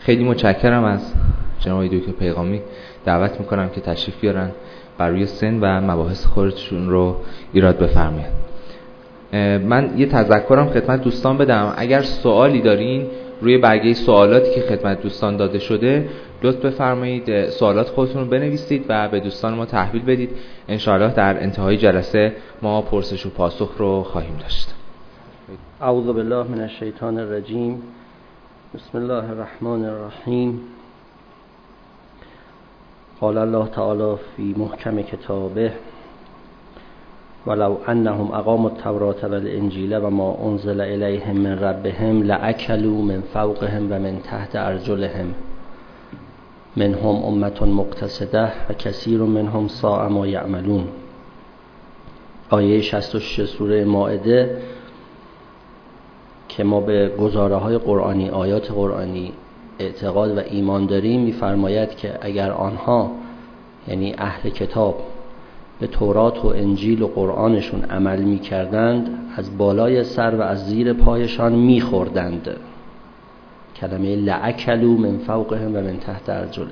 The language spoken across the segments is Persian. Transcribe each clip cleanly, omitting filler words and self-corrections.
خیلی متشکرم از جناب دکتر پیغامی. دعوت میکنم که تشریف بیارن بر روی سن و مباحث خودشون رو ایراد بفرمایید. من یه تذکرم خدمت دوستان بدم، اگر سوالی دارین روی برگه سوالاتی که خدمت دوستان داده شده لطف بفرمایید سوالات خودتون رو بنویسید و به دوستان ما تحویل بدید. انشاءالله در انتهای جلسه ما پرسش و پاسخ رو خواهیم داشت. اعوذ بالله من الشیطان الرجیم. بسم الله الرحمن الرحیم. قال الله تعالی فی محکم کتابه ولو انهم اقاموا التوراة والانجیل و ما انزل الیهم من ربهم لاکلوا من فوقهم و من تحت ارجلهم منهم امة مقتصده و کثیر منهم ساء ما یعملون. آیه 66 سوره مائده که ما به گزاره های قرآنی، آیات قرآنی اعتقاد و ایمان داریم، می‌فرماید که اگر آنها یعنی اهل کتاب به تورات و انجیل و قرآنشون عمل می‌کردند از بالای سر و از زیر پایشان می‌خوردند. کلمه لأکلوا من فوقهم و من تحت ارجلهم.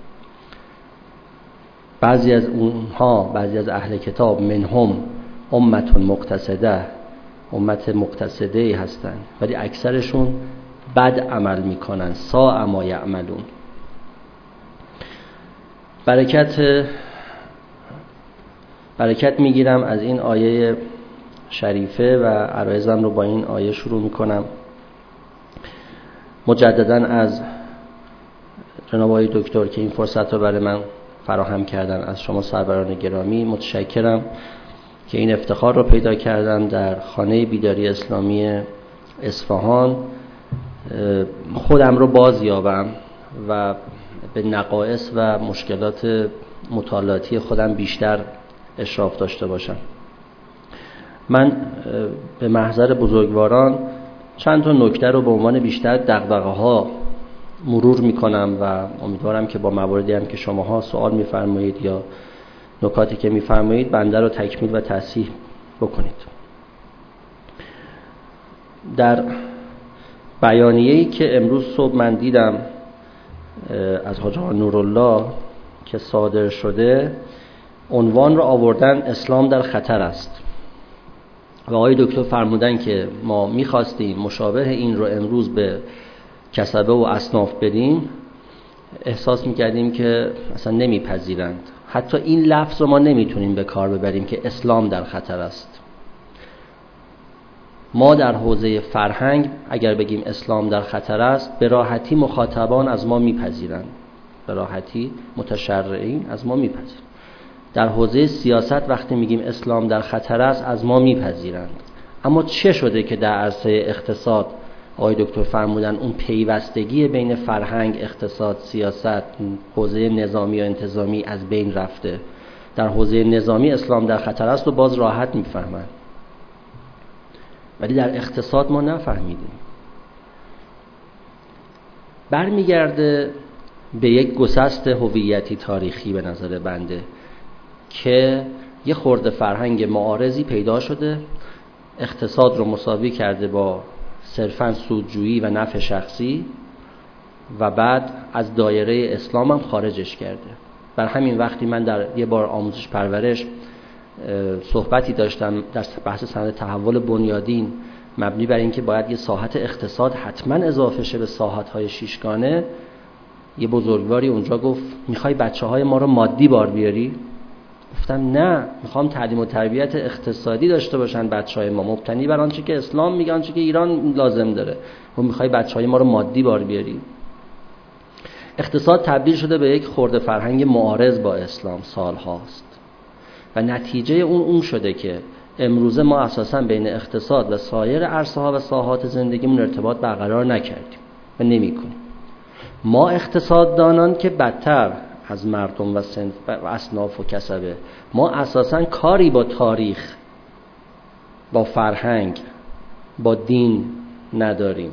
بعضی از اونها، بعضی از اهل کتاب، منهم امة مقتصده، امت مقتصده هستند، ولی اکثرشون بد عمل میکنن. ساء ما یعملون. برکت میگیرم از این آیه شریفه و عرایزم رو با این آیه شروع میکنم. مجددا از جناب آقای دکتر که این فرصت رو برای من فراهم کردن، از شما سروران گرامی متشکرم که این افتخار رو پیدا کردن در خانه بیداری اسلامی اصفهان خودم رو باز یابم و به نقائص و مشکلات مطالعاتی خودم بیشتر اشراف داشته باشم. من به محضر بزرگواران چند تا نکته رو به عنوان بیشتر دغدغه‌ها مرور میکنم و امیدوارم که با مواردی هم که شماها سوال میفرمایید یا نکاتی که میفرمایید بنده رو تکمیل و تصحیح بکنید. در بیانیه‌ای که امروز صبح من دیدم از حاج آقا نورالله که صادر شده، عنوان رو آوردن اسلام در خطر است و آقای دکتر فرمودن که ما میخواستیم مشابه این رو امروز به کسبه و اصناف بدیم، احساس میکردیم که اصلا نمیپذیرند. حتی این لفظ رو ما نمیتونیم به کار ببریم که اسلام در خطر است. ما در حوزه فرهنگ اگر بگیم اسلام در خطر است، به راحتی مخاطبان از ما میپذیرند، به راحتی متشرعین از ما میپذیرند. در حوزه سیاست وقتی میگیم اسلام در خطر است از ما میپذیرند. اما چه شده که در عرصه اقتصاد آقای دکتر فرمودن اون پیوستگی بین فرهنگ، اقتصاد، سیاست، حوزه نظامی و انتظامی از بین رفته؟ در حوزه نظامی اسلام در خطر است و باز راحت میفهمند، ولی در اقتصاد ما نفهمیدیم. برمیگرده به یک گسست هویتی تاریخی به نظر بنده که یه خورده فرهنگ معارضی پیدا شده، اقتصاد رو مساوی کرده با صرفاً سودجویی و نفع شخصی و بعد از دایره اسلام هم خارجش کرده. بر همین وقتی من در یه بار آموزش پرورش صحبتی داشتم در بحث سند تحول بنیادین مبنی بر این که باید یه ساحت اقتصاد حتما اضافه شه به ساحت‌های شیشگانه، یه بزرگواری اونجا گفت میخوای بچه‌های ما رو مادی بار بیاری؟ گفتم نه، میخوام تعلیم و تربیت اقتصادی داشته باشن بچه‌های ما، مبتنی بر آنچه که اسلام میگه، آنچه که ایران لازم داره. و میخوای بچه‌های ما رو مادی بار بیاری؟ اقتصاد تبدیل شده به یک خرده فرهنگ معارض با اسلام سال هاست و نتیجه اون شده که امروزه ما اساساً بین اقتصاد و سایر عرصه‌ها و ساحات زندگیمون ارتباط برقرار نکردیم و نمی‌کنیم. ما اقتصاددانان که بدتر از مردم و صنف و اصناف و کسبه، ما اساساً کاری با تاریخ، با فرهنگ، با دین نداریم.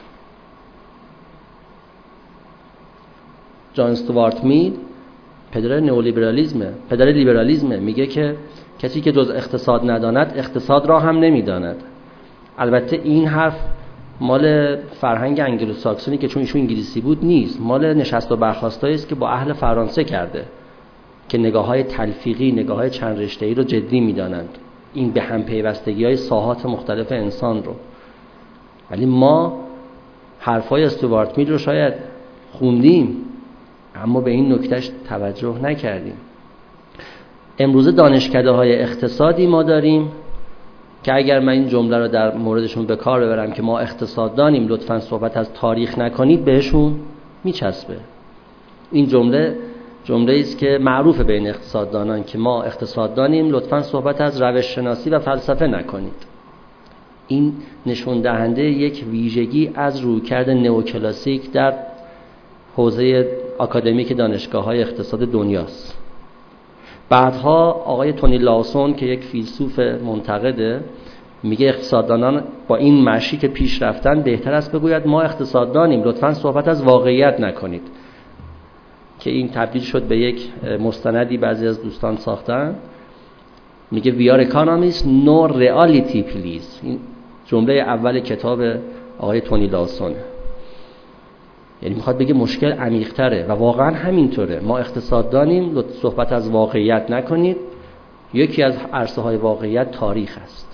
جان استوارت میل پدر نئولیبرالیسمه، پدر لیبرالیسمه، میگه که کسی که جز اقتصاد نداند اقتصاد را هم نمیداند. البته این حرف مال فرهنگ انگلوساکسونی که چون ایشون انگلیسی بود نیست، مال نشست و برخاستایی است که با اهل فرانسه کرده که نگاه‌های تلفیقی، نگاه‌های چند رشته‌ای رو جدی می‌دانند، این به هم پیوستگی‌های ساحات مختلف انسان رو. ولی ما حرفای استوارت میل رو شاید خوندیم اما به این نکتهش توجه نکردیم. امروزه دانشکده‌های اقتصادی ما داریم که اگر من این جمله رو در موردشون به کار ببرم که ما اقتصاددانیم لطفاً صحبت از تاریخ نکنید، بهشون میچسبه. این جمله است که معروف بین اقتصاددانان که ما اقتصاددانیم لطفاً صحبت از روش شناسی و فلسفه نکنید. این نشون دهنده یک ویژگی از رویکرد نئوکلاسیک در حوزه آکادمیک دانشگاه‌های اقتصاد دنیاست. بعدها آقای تونی لاسون که یک فیلسوف منتقده میگه اقتصاددانان با این مشی که پیش رفتن بهتر است بگوید ما اقتصاددانیم لطفاً صحبت از واقعیت نکنید، که این تبدیل شد به یک مستندی بعضی از دوستان ساختن. میگه we are economists no reality please. این جمله اول کتاب آقای تونی لاسونه. یعنی میخواد بگه مشکل عمیق‌تره و واقعا همینطوره. ما اقتصاددانیم صحبت از واقعیت نکنید. یکی از عرصه‌های واقعیت تاریخ است.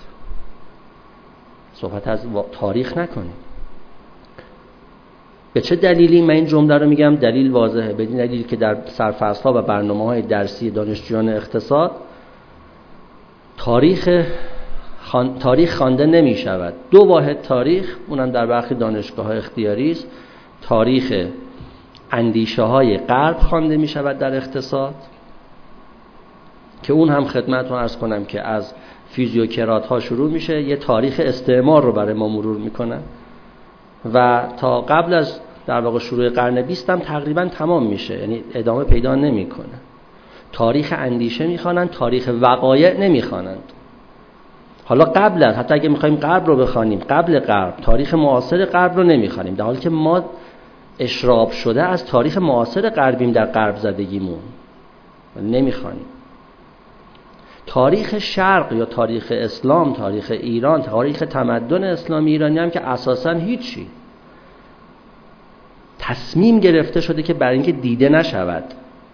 صحبت از تاریخ نکنید. به چه دلیلی من این جمله رو میگم؟ دلیل واضحه. به این دلیل که در سرفصل‌ها و برنامه‌های درسی دانشجویان اقتصاد تاریخ خوانده نمی شود. دو واحد تاریخ، اونم در برخی دانشگاه‌های اختیاری است، تاریخ اندیشه‌های غرب خوانده می شود در اقتصاد که اون هم خدمتتون عرض کنم که از فیزیوکرات‌ها شروع میشه، یه تاریخ استعمار رو برای ما مرور میکنه و تا قبل از در واقع شروع قرن 20 هم تقریبا تمام میشه، یعنی ادامه پیدا نمیکنه. تاریخ اندیشه میخوانند، تاریخ وقایع نمیخوانند. حالا قبل از، حتی اگه میخوایم غرب رو بخوانیم، قبل غرب تاریخ معاصر غرب رو نمیخوانیم، در حالی که ما اشراب شده از تاریخ معاصر غربیم در غرب زدگیمون، نمیخوانیم. تاریخ شرق یا تاریخ اسلام، تاریخ ایران، تاریخ تمدن اسلامی ایرانی هم که اساساً هیچی، تصمیم گرفته شده که برای اینکه دیده نشود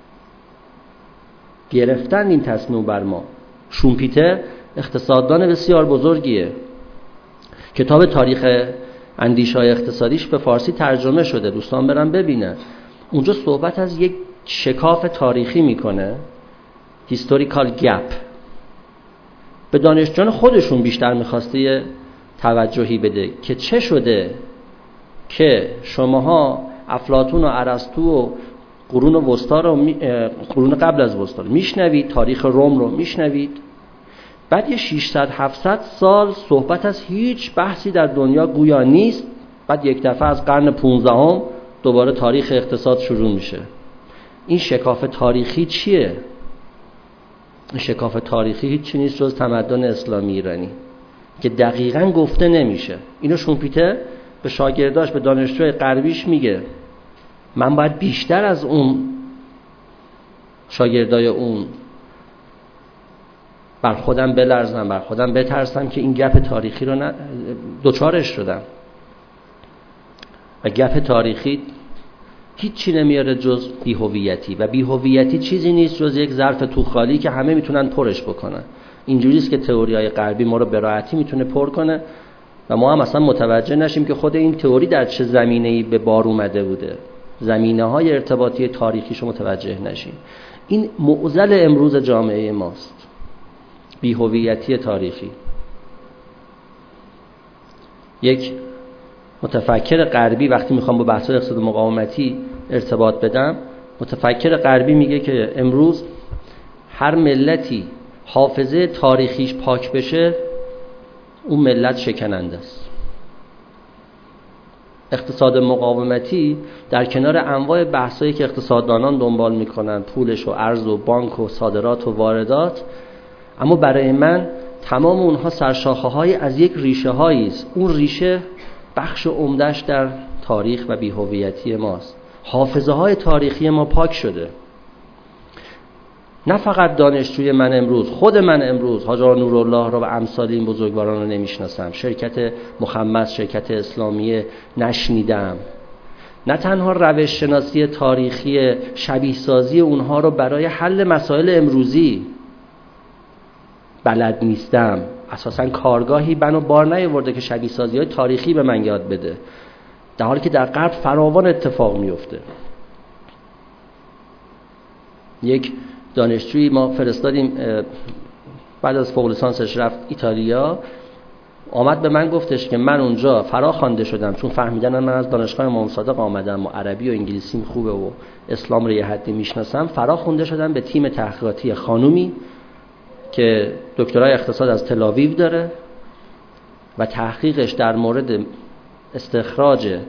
گرفتن این تصمیم بر ما. شومپیتر اقتصاددان بسیار بزرگیه، کتاب تاریخ اندیشه‌های اقتصادیش به فارسی ترجمه شده، دوستان برن ببینن. اونجا صحبت از یک شکاف تاریخی میکنه، هیستوریکال گپ. به دانشجویان خودشون بیشتر میخواسته توجهی بده که چه شده که شماها افلاطون و ارسطو و قرون وسطا رو قرون قبل از وسطا رو میشنوید، تاریخ روم رو میشنوید، بعد یه 600-700 سال صحبت از هیچ بحثی در دنیا گویا نیست، بعد یک دفعه از قرن 15 دوباره تاریخ اقتصاد شروع میشه. این شکاف تاریخی چیه؟ این شکاف تاریخی هیچی نیست جز تمدن اسلامی ایرانی که دقیقاً گفته نمیشه. اینو شومپیتر به شاگرداش، به دانشجوی غربیش میگه من باید بیشتر از اون شاگردای اون بر خودم بلرزم، بر خودم بترسم که این گپ تاریخی رو دوچارش شدم. و گپ تاریخی هیچی نمیاره جز بی‌هویتی، و بی‌هویتی چیزی نیست جز یک ظرف تو خالی که همه میتونن پرش بکنن. اینجوریه که تئوریای غربی ما رو به راحتی میتونه پر کنه و ما هم اصلا متوجه نشیم که خود این تئوری در چه زمینه‌ای به بار اومده بوده، زمینه‌های ارتباطی تاریخیشو متوجه نشیم. این معضل امروز جامعه ماست، بی‌هویتی تاریخی. یک متفکر غربی وقتی میخوام با بحث اقتصاد مقاومتی ارتباط بدم، متفکر غربی میگه که امروز هر ملتی حافظه تاریخیش پاک بشه اون ملت شکننده است. اقتصاد مقاومتی در کنار انواع بحثایی که اقتصاددانان دنبال میکنن، پولش و ارز و بانک و صادرات و واردات، اما برای من تمام اونها سرشاخه‌های از یک ریشه هایی است. اون ریشه بخش عمده‌اش در تاریخ و بی‌هویتی ماست. حافظه های تاریخی ما پاک شده. نه فقط دانشجوی من امروز، خود من امروز حاج آقا نورالله رو و امثال این بزرگواران رو نمیشناسم، شرکت مخمس، شرکت اسلامیه نشنیدم، نه تنها روش شناسی تاریخی شبیه سازی اونها رو برای حل مسائل امروزی بلد نیستم، اساساً کارگاهی بنا بار نیاورده که شبیه سازی های تاریخی به من یاد بده، در حالی که در غرب فراوان اتفاق میفته. یک دانشجویی ما فرستادیم بعد از فوق لیسانسش رفت ایتالیا، آمد به من گفتش که من اونجا فراخوانده شدم چون فهمیدن من از دانشگاه امام صادق آمدم و عربی و انگلیسیم خوبه و اسلام رو یه حدی میشناسم، فراخوانده شدم به تیم تحقیقاتی خانومی که دکترای اقتصاد از تل‌آویو داره و تحقیقش در مورد استخراج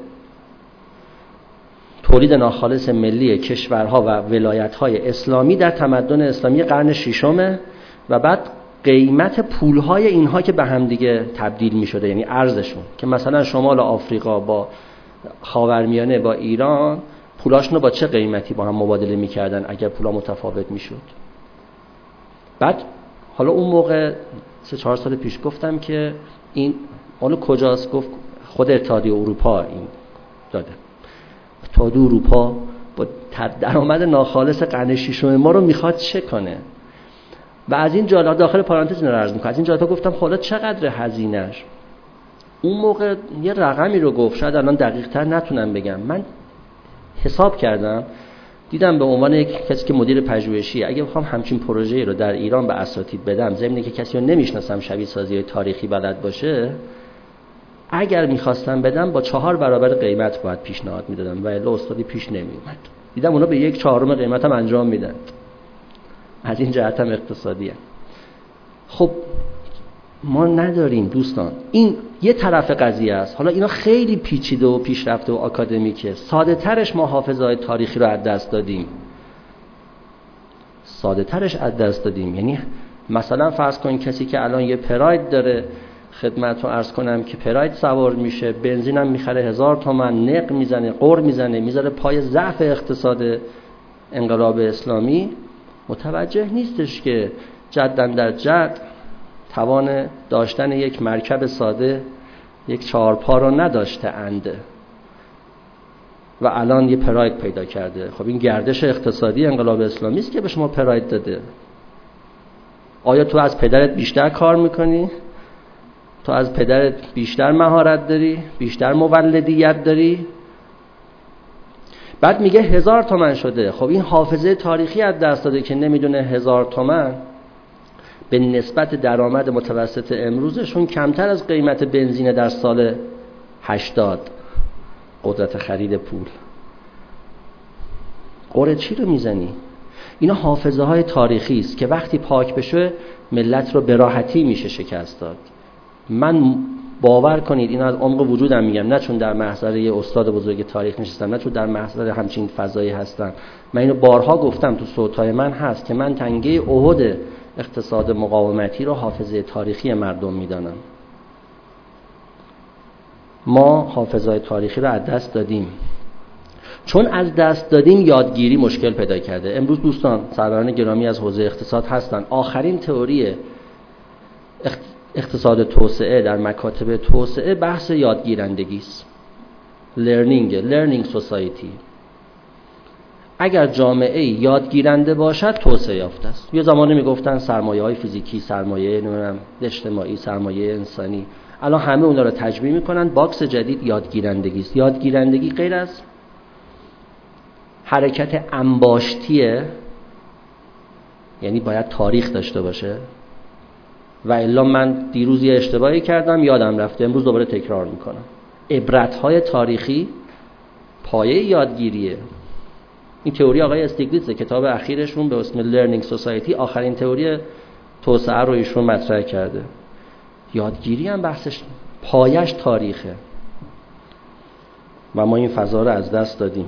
تولید ناخالص ملی کشورها و ولایت‌های اسلامی در تمدن اسلامی قرن ششم و بعد قیمت پول‌های اینها که به هم دیگه تبدیل می‌شده، یعنی ارزشون، که مثلا شمال آفریقا با خاورمیانه با ایران پولاشون رو با چه قیمتی با هم مبادله می‌کردن اگر پولا متفاوت می‌شد. بعد حالا اون موقع 3-4 سال پیش گفتم که این اون کجاست؟ گفت خود اتحادیه اروپا این داده. اتحادیه اروپا با درآمد ناخالص قرن ششم ما رو میخواد چه کنه؟ و از این جالب داخل پرانتز اینو عرض میکنم، از این جالب گفتم حالا چقدر هزینه‌اش؟ اون موقع یه رقمی رو گفت، شاید الان دقیق‌تر نتونم بگم، من حساب کردم دیدم به عنوان یک کسی که مدیر پژوهشی اگه بخوام همچین پروژه‌ای رو در ایران به اساتید بدم، ضمن اینکه کسی رو نمیشناسم شبیه سازی تاریخی بلد باشه، اگر میخواستم بدم با 4 برابر قیمت باید پیشنهاد میدادم و الا استادی پیش نمیومد. دیدم اونا به 1/4 قیمتم انجام میدن. از این جهت هم اقتصادیه. خب ما نداریم دوستان، این یه طرف قضیه است. حالا اینا خیلی پیچیده و پیشرفته و آکادمیکه. ساده ترش ما حافظه‌های تاریخی رو از دست دادیم. ساده ترش از دست دادیم، یعنی مثلا فرض کن کسی که الان یه پراید داره، خدمتتون عرض کنم که پراید سوار میشه، بنزینم میخره 1000 تومان، نق میزنه، قر میزنه، میذاره پای ضعف اقتصاد انقلاب اسلامی، متوجه نیستش که جداً در جد توان داشتن یک مرکب ساده، یک 4 پا رو نداشته اند و الان یه پراید پیدا کرده. خب این گردش اقتصادی انقلاب اسلامی است که به شما پراید داده. آیا تو از پدرت بیشتر کار میکنی؟ تو از پدرت بیشتر مهارت داری؟ بیشتر مولدیت داری؟ بعد میگه 1000 تومان شده. خب این حافظه تاریخی از دست داده که نمیدونه 1000 تومان به نسبت درآمد متوسط امروزشون کمتر از قیمت بنزین در سال 80. قدرت خرید پول. قره چی رو میزنی؟ اینا حافظه های تاریخی است که وقتی پاک بشه ملت رو به راحتی میشه شکست داد. من باور کنید اینو از عمق وجودم میگم، نه چون در محضر یه استاد بزرگ تاریخ نشستم، نه چون در محضر همچین فضایی هستم، من اینو بارها گفتم، تو صوتای من هست که من تنگه احد اقتصاد مقاومتی رو حافظه تاریخی مردم میدانم. ما حافظه تاریخی رو از دست دادیم. چون از دست دادیم یادگیری مشکل پیدا کرده. امروز دوستان سروران گرامی از حوزه اقتصاد هستن، آخرین تئوری اقتصاد توسعه در مکاتب توسعه بحث یادگیرندگی است. learning society. اگر جامعه یادگیرنده باشد توسعه یافته است. یه زمانی میگفتن سرمایه‌های فیزیکی، سرمایه اجتماعی، سرمایه انسانی. الان همه اونا رو تجمیع میکنن، باکس جدید یادگیرندگی است. یادگیرندگی غیر از حرکت انباشتیه، یعنی باید تاریخ داشته باشه و الا من دیروز یه اشتباهی کردم یادم رفته، امروز دوباره تکرار میکنم. عبرت‌های تاریخی پایه یادگیریه. این تئوری آقای استیگلیتز کتاب اخیرشون به اسم Learning Society آخرین تئوری توسعه رو ایشون مطرح کرده. یادگیری هم بحثش پایش تاریخه و ما این فضا رو از دست دادیم.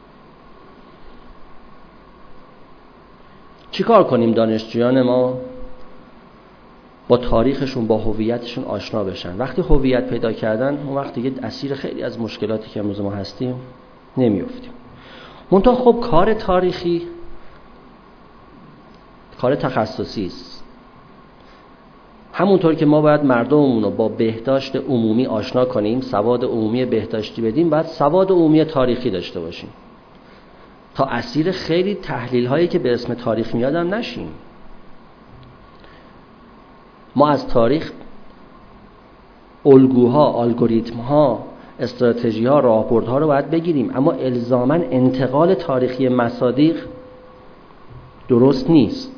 چیکار کنیم دانشجویان ما با تاریخشون، با هویتشون آشنا بشن؟ وقتی هویت پیدا کردن اون وقت دیگه اسیر خیلی از مشکلاتی که امروز ما هستیم نمیافتیم. منتها خب کار تاریخی کار تخصصی است. همونطور که ما باید مردممون رو با بهداشت عمومی آشنا کنیم، سواد عمومی بهداشتی بدیم، باید سواد عمومی تاریخی داشته باشیم تا اسیر خیلی تحلیل هایی که به اسم تاریخ میاد هم نشیم. ما از تاریخ الگوها، الگوریتم‌ها، استراتژی‌ها، راهبردها رو باید بگیریم، اما الزاماً انتقال تاریخی مصادیق درست نیست.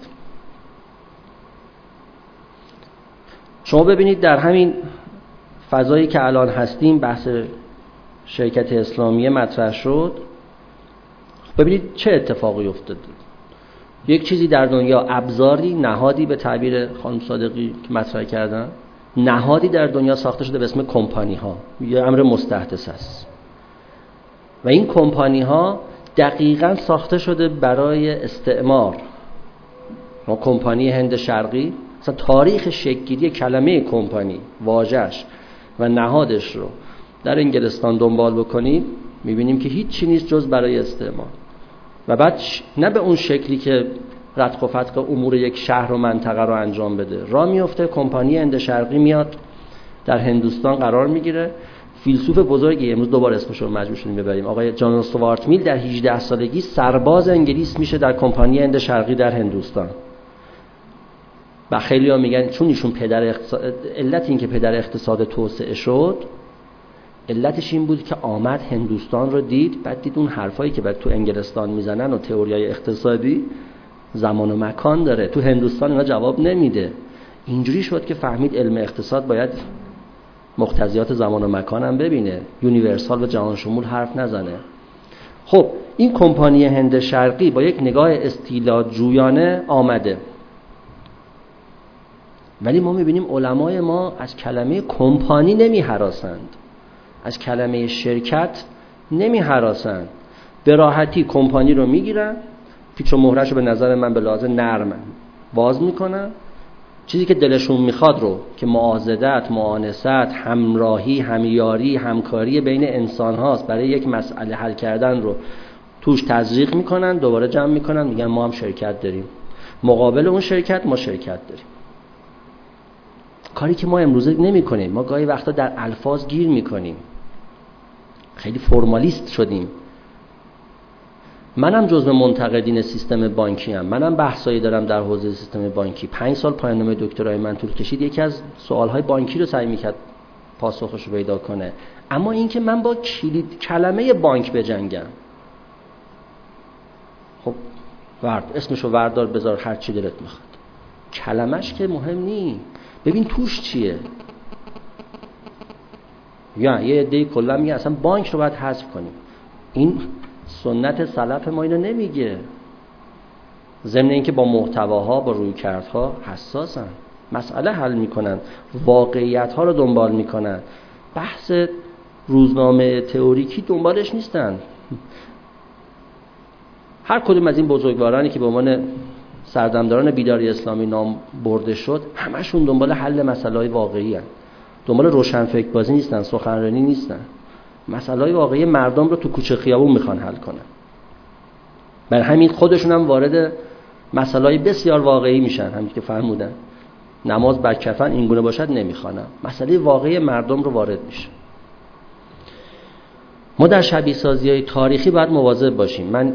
شما ببینید در همین فضایی که الان هستیم، بحث شرکت اسلامی مطرح شد، ببینید چه اتفاقی افتاد. یک چیزی در دنیا، ابزاری، نهادی، به تعبیر خانم صادقی که مطرح کردن، نهادی در دنیا ساخته شده به اسم کمپانی ها. یه امر مستحدث است و این کمپانی ها دقیقاً ساخته شده برای استعمار. ما کمپانی هند شرقی، مثلا تاریخ شکل‌گیری کلمه کمپانی، واژه‌اش و نهادش رو در انگلستان دنبال بکنید، می‌بینیم که هیچ چی نیست جز برای استعمار. و بعد نه به اون شکلی که ردخ و فتق امور یک شهر و منطقه رو انجام بده. راه میفته کمپانی هند شرقی میاد در هندوستان قرار میگیره. فیلسوف بزرگی، امروز دوباره اسمش رو مجبور شدیم ببریم، آقای جان استوارت میل، در 18 سالگی سرباز انگلیس میشه در کمپانی هند شرقی در هندوستان. و خیلی‌ها میگن چون ایشون علت این که پدر اقتصاد توسعه شد، علتش این بود که آمد هندوستان رو دید، بعد دید اون حرفایی که بعد تو انگلستان میزنن و تئوریای اقتصادی زمان و مکان داره، تو هندوستان اینا جواب نمیده. اینجوری شد که فهمید علم اقتصاد باید مقتضیات زمان و مکان هم ببینه، یونیورسال و جهان شمول حرف نزنه. خب این کمپانی هند شرقی با یک نگاه استیلاد جویانه آمده، ولی ما میبینیم علمای ما از کلمه کمپانی نمی هراسند، از کلمه شرکت نمی هراسند. به راحتی کمپانی رو میگیرن، پیچ و مهرش رو به نظر من به لحاظ نرم باز میکنن، چیزی که دلشون میخواد رو که معاضدت، معانست، همراهی، همیاری، همکاری بین انسان هاست برای یک مسئله حل کردن رو توش تزریق میکنن، دوباره جمع میکنن، میگن ما هم شرکت داریم، مقابل اون شرکت ما شرکت داریم. کاری که ما امروزه نمی کنیم. ما گاهی وقتا در الفاظ گیر میکنیم، خیلی فرمالیست شدیم. منم جزو منتقدین سیستم بانکی ام، منم بحثایی دارم در حوزه سیستم بانکی. 5 سال پایان‌نامه دکترای من طول کشید یکی از سوالهای بانکی رو سعی میکرد پاسخش رو پیدا کنه. اما این که من با کلمه بانک بجنگم، خب اسمشو وردار بذار هر چی دلت میخواد، کلمش که مهم نی، ببین توش چیه. یا یه عده‌ای کلا میگه اصلا بانک رو باید حذف کنیم. این سنت سلف ما اینو نمیگه. ضمن اینکه با محتواها، با رویکردها حساسن، مسئله حل میکنن، واقعیت‌ها رو دنبال میکنن، بحث روزنامه تئوریکی دنبالش نیستن. هر کدوم از این بزرگوارانی که به عنوان سردمداران بیداری اسلامی نام برده شد، همشون دنبال حل مسائل واقعی هستند. دنبال روشنفکر بازی نیستن، سخنرانی نیستن. مسائل واقعی مردم رو تو کوچه خیابون میخوان حل کنن. برای همین خودشون هم وارد مسائل بسیار واقعی میشن. همین که فرمودن نماز بر کفن این گونه باشد نمیخوانم. مسئله واقعی مردم رو وارد میشه. ما در شبیه سازی‌های تاریخی باید مواظب باشیم. من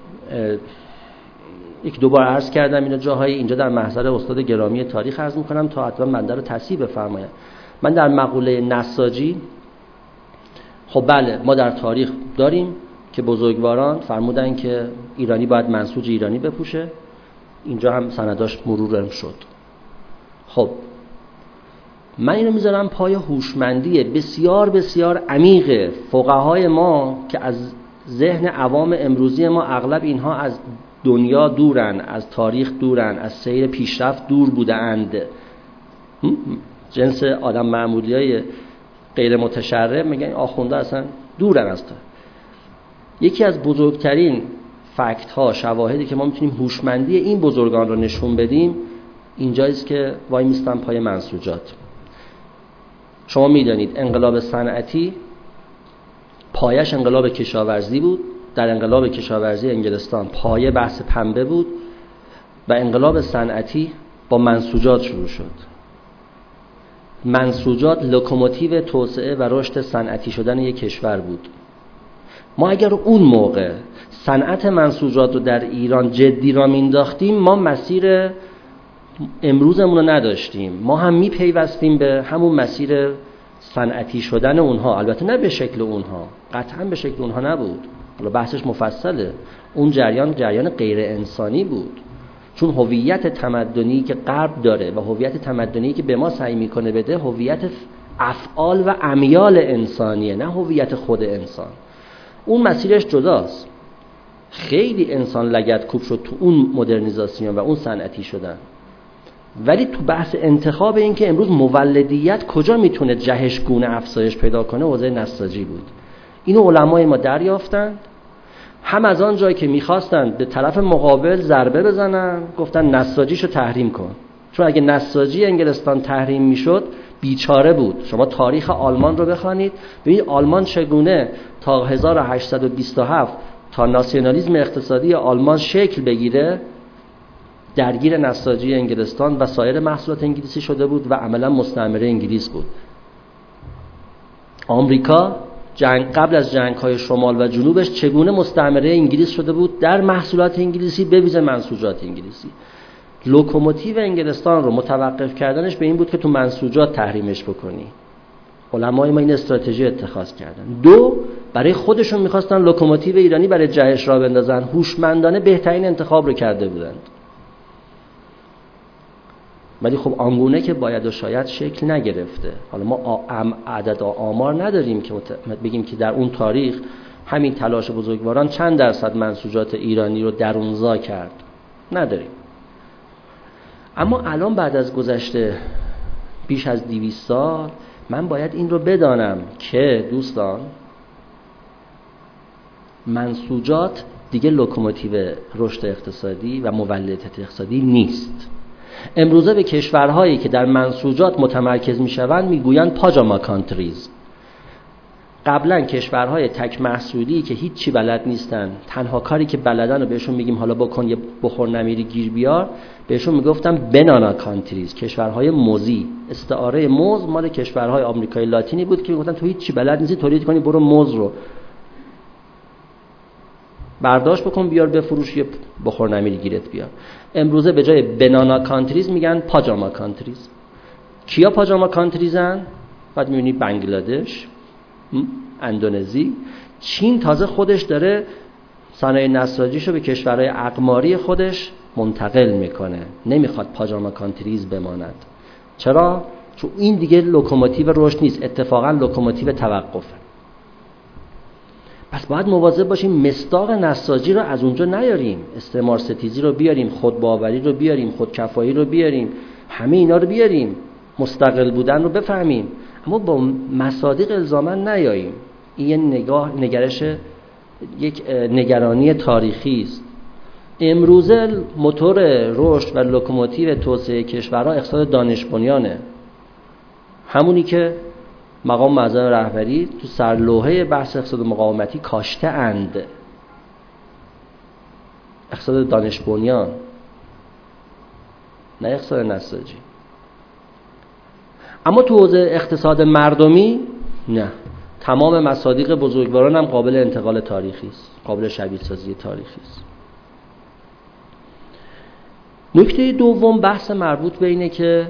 یک دوبار عرض کردم اینو جاهای اینجا در محضر استاد گرامی تاریخ عرض میکنم تا حتما بنده رو تصحیح بفرمایید. من در مقوله نساجی، خب بله ما در تاریخ داریم که بزرگواران فرمودن که ایرانی باید منسوج ایرانی بپوشه، اینجا هم سنداش مرور شد. خب من اینو میذارم پای هوشمندی بسیار بسیار عمیق فقهای ما که از ذهن عوام امروزی ما اغلب اینها از دنیا دورن، از تاریخ دورن، از سیر پیشرفت دور بودند. جنس آدم معمولیای غیر متشرع میگن آخونده اصلا دورن از تا. یکی از بزرگترین فکت ها، شواهدی که ما میتونیم هوشمندی این بزرگان رو نشون بدیم اینجاییست که وای میستن پای منسوجات. شما میدانید انقلاب صنعتی پایش انقلاب کشاورزی بود. در انقلاب کشاورزی انگلستان پایه بحث پنبه بود. و انقلاب صنعتی با منسوجات شروع شد. منسوجات لوکوموتیو توسعه و رشد صنعتی شدن یک کشور بود. ما اگر اون موقع صنعت منسوجات رو در ایران جدی را مینداختیم، ما مسیر امروزمون رو نداشتیم. ما هم میپیوستیم به همون مسیر صنعتی شدن اونها، البته نه به شکل اونها، قطعا به شکل اونها نبود. حالا بحثش مفصله. اون جریان غیر انسانی بود، چون هویت تمدنی که غرب داره و هویت تمدنی که به ما سعی میکنه بده، هویت افعال و امیال انسانیه، نه هویت خود انسان. اون مسیرش جداست. خیلی انسان لگدکوب شد تو اون مدرنیزاسیون و اون صنعتی شدن. ولی تو بحث انتخاب این که امروز مولدیت کجا میتونه جهشگونه افزایش پیدا کنه، حوزه نساجی بود. اینو علمای ما دریافتند. هم از آن جایی که میخواستند به طرف مقابل ضربه بزنن، گفتن نساجیشو تحریم کن، چون اگه نساجی انگلستان تحریم میشد بیچاره بود. شما تاریخ آلمان رو بخوانید، ببینید آلمان چگونه تا 1827 تا ناسیونالیسم اقتصادی آلمان شکل بگیره درگیر نساجی انگلستان و سایر محصولات انگلیسی شده بود و عملا مستعمره انگلیس بود. آمریکا قبل از جنگ‌های شمال و جنوبش چگونه مستعمره انگلیس شده بود در محصولات انگلیسی، به ویژه منسوجات انگلیسی. لوکوموتیو انگلستان رو متوقف کردنش به این بود که تو منسوجات تحریمش بکنی. علمای ما این استراتژی اتخاذ کردن. دو، برای خودشون می‌خواستن لوکوموتیو ایرانی برای جهش را بندازن. هوشمندانه بهترین انتخاب رو کرده بودند. ولی خب آنگونه که باید و شاید شکل نگرفته. حالا ما عدد آمار نداریم که بگیم که در اون تاریخ همین تلاش بزرگواران چند درصد منسوجات ایرانی رو درونزا کرد، نداریم. اما الان بعد از گذشته بیش از 200 سال من باید این رو بدانم که دوستان، منسوجات دیگه لوکوموتیو رشد اقتصادی و مولدیت اقتصادی نیست. امروزه به کشورهایی که در منسوجات متمرکز میشوند میگویند پاجاما کانتریز. قبلا کشورهای تک محصولی که هیچی بلد نیستن، تنها کاری که بلدن رو بهشون میگیم حالا بکن یه بخور نمیری گیر بیار، بهشون میگفتم بنانا کانتریز، کشورهای موزی. استعاره موز مال کشورهای آمریکای لاتینی بود که میگفتن تو هیچی بلد نیستی تولید کنی، برو موز رو برداشت بکن بیار بفروش، یه بخور نمیری گیرت بیار. امروزه به جای بنانا کانتریز میگن پاجاما کانتریز. کیا پاجاما کانتریزن؟ بعد میبینی بنگلادش، اندونزی، چین تازه خودش داره صنایع نساجیشو به کشورهای اقماری خودش منتقل میکنه، نمیخواد پاجاما کانتریز بماند. چرا؟ چون این دیگه لوکوموتیو رشد نیست، اتفاقا لوکوموتیو توقفه. پس باید مواظب باشیم مصداق نساجی رو از اونجا نیاریم، استعمار ستیزی رو بیاریم، خودباوری رو بیاریم، خودکفایی رو بیاریم، همه اینا رو بیاریم، مستقل بودن رو بفهمیم، اما با مصادیق الزاما نیاییم. این نگرش یک نگرانی تاریخی است. امروزه موتور رشد و لوکوموتیو توسعه کشورها اقتصاد دانش بنیانه، همونی که مقام معظم رهبری تو سرلوحه بحث اقتصاد مقاومتی کاشته اند. اقتصاد دانش بنیان، نه اقتصاد نساجی. اما تو حوزه اقتصاد مردمی نه، تمام مصادیق بزرگواران هم قابل انتقال تاریخی است، قابل شبیه سازی تاریخی است. نکته دوم بحث مربوط به اینه که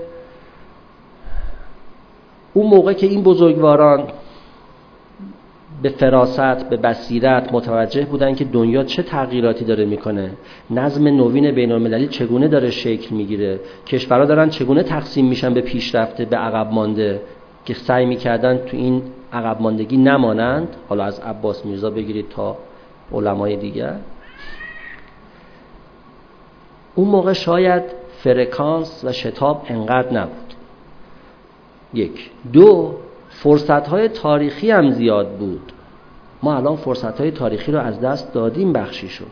اون موقع که این بزرگواران به فراست، به بصیرت متوجه بودن که دنیا چه تغییراتی داره میکنه، نظم نوین بین المللی چگونه داره شکل میگیره، کشورها دارن چگونه تقسیم میشن به پیشرفته، به عقب مانده، که سعی میکردن تو این عقب ماندگی نمانند، حالا از عباس میرزا بگیرید تا علمای دیگر. اون موقع شاید فرکانس و شتاب انقدر نبود. یک. دو، فرصت‌های تاریخی هم زیاد بود. ما الان فرصت‌های تاریخی رو از دست دادیم بخشیشو.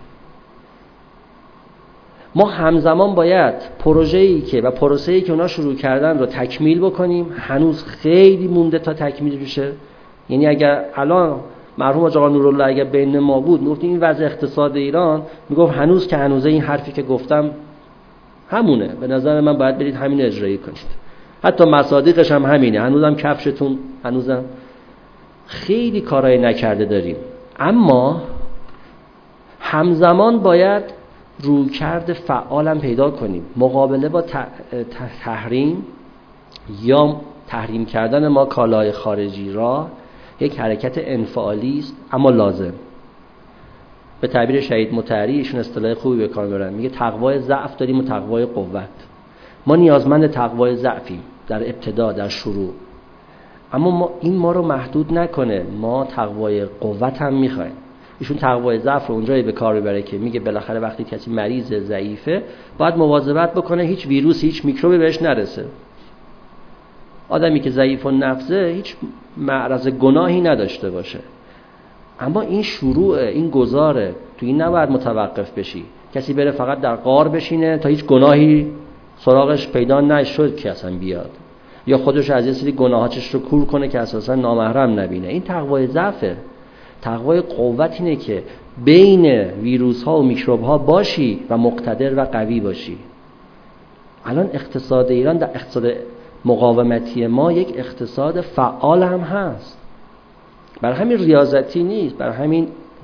ما همزمان باید پروژه‌ای که اونا شروع کردن رو تکمیل بکنیم. هنوز خیلی مونده تا تکمیل بشه. یعنی اگر الان مرحوم آقا نورالله اگر بین ما بود، میگفت این وضع اقتصاد ایران، میگفت هنوز که هنوزه این حرفی که گفتم همونه. به نظر من باید برید همین اجرایی کنید. حتی مصادیقش هم همینه. هنوزم کفشتون، هنوزم خیلی کارهای نکرده داریم. اما همزمان باید رویکرد فعالم پیدا کنیم. مقابله با تحریم یا تحریم کردن ما کالای خارجی را یک حرکت انفعالی است اما لازم. به تعبیر شهید مطهری، ایشون اصطلاح خوبی به کار میبرن، میگه تقوای ضعف داریم و تقوای قوت. ما نیازمند تقوای ضعفیم در ابتدا، در شروع، اما ما رو محدود نکنه. ما تقوای قوت هم میخوایم. ایشون تقوای ضعف رو اونجایی به کار میبره که میگه بالاخره وقتی کسی مریض ضعیفه باید مواظبت بکنه هیچ ویروس، هیچ میکروبی بهش نرسه. آدمی که ضعیف النفسه هیچ معرض گناهی نداشته باشه. اما این شروع، این گذاره، تو این نباید متوقف بشی. کسی بره فقط در غار بشینه تا هیچ گناهی سراغش پیدا نشد که اصلا بیاد، یا خودش از یه سری گناهاتش رو کور کنه که اساسا نامحرم نبینه. این تقوای ضعفه. تقوای قوت اینه که بین ویروس ها و میکروب ها باشی و مقتدر و قوی باشی. الان اقتصاد ایران، در اقتصاد مقاومتی ما، یک اقتصاد فعال هم هست. برای همین ریاضتی نیست، برای همین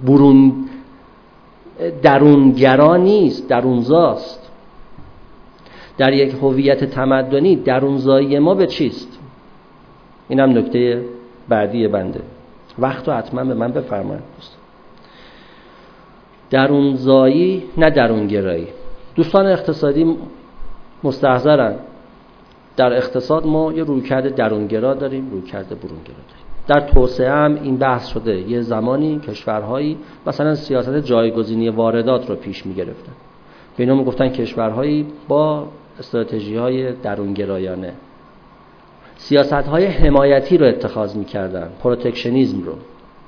درونگرا نیست، درونزاست. در یک هویت تمدنی درونزایی ما به چیست؟ اینم نکته بعدی بنده. وقت رو حتما به من بفرمایید. درونزایی نه درونگرایی. دوستان اقتصادی مستحضرن. در اقتصاد ما یه رویکرد درونگرا داریم، رویکرد برونگرا داریم. در توسعه هم این بحث شده. یه زمانی کشورهایی مثلا سیاست جایگزینی واردات رو پیش می‌گرفتن. به اینا میگفتن کشورهایی با استراتژی‌های درونگرایانه. سیاست‌های حمایتی رو اتخاذ می‌کردن، پروتکشنیسم رو.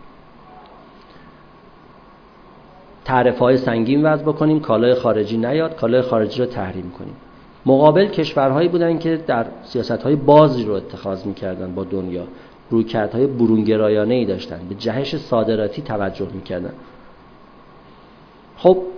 تعرفه‌های سنگین وضع بکنیم، کالای خارجی نیاد، کالای خارجی رو تحریم کنیم. مقابل کشورهایی بودن که در سیاست‌های بازی رو اتخاذ می‌کردن با دنیا، رویکردهای برونگرایانه‌ای داشتن، به جهش صادراتی توجه می‌کردن. خب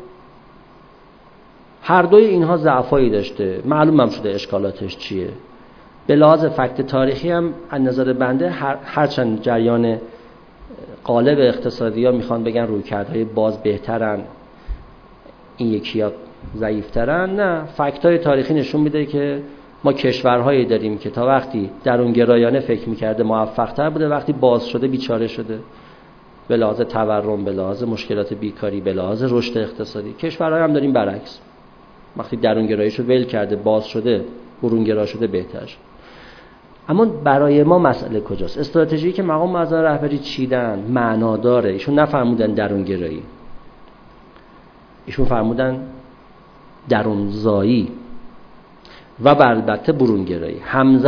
هر دوی اینها ضعفایی داشته، معلوم هم شده اشکالاتش چیه. به لحاظ فکت تاریخی هم از نظر بنده هرچند جریان قالب اقتصادی ها میخوان بگن رویکردهای باز بهترن، این یکی ها ضعیفترن، نه، فکت های تاریخی نشون میده که ما کشورهایی داریم که تا وقتی درونگرایانه فکر میکرده موفق تر بوده، وقتی باز شده بیچاره شده، به لحاظ تورم، به لحاظ مشکلات بیکاری، به لحاظ رشد اقتصادی. کشورهای هم داریم برعکس، وقتی درونگراییشو ول کرده، باز شده، برونگرا شده، بهتر شد. اما برای ما مسئله کجاست؟ استراتژی که مقام معظم رهبری چیدن معنا داره. ایشون نفرمودن درونگرایی، ایشون فرمودن درونزایی و البته برونگرایی.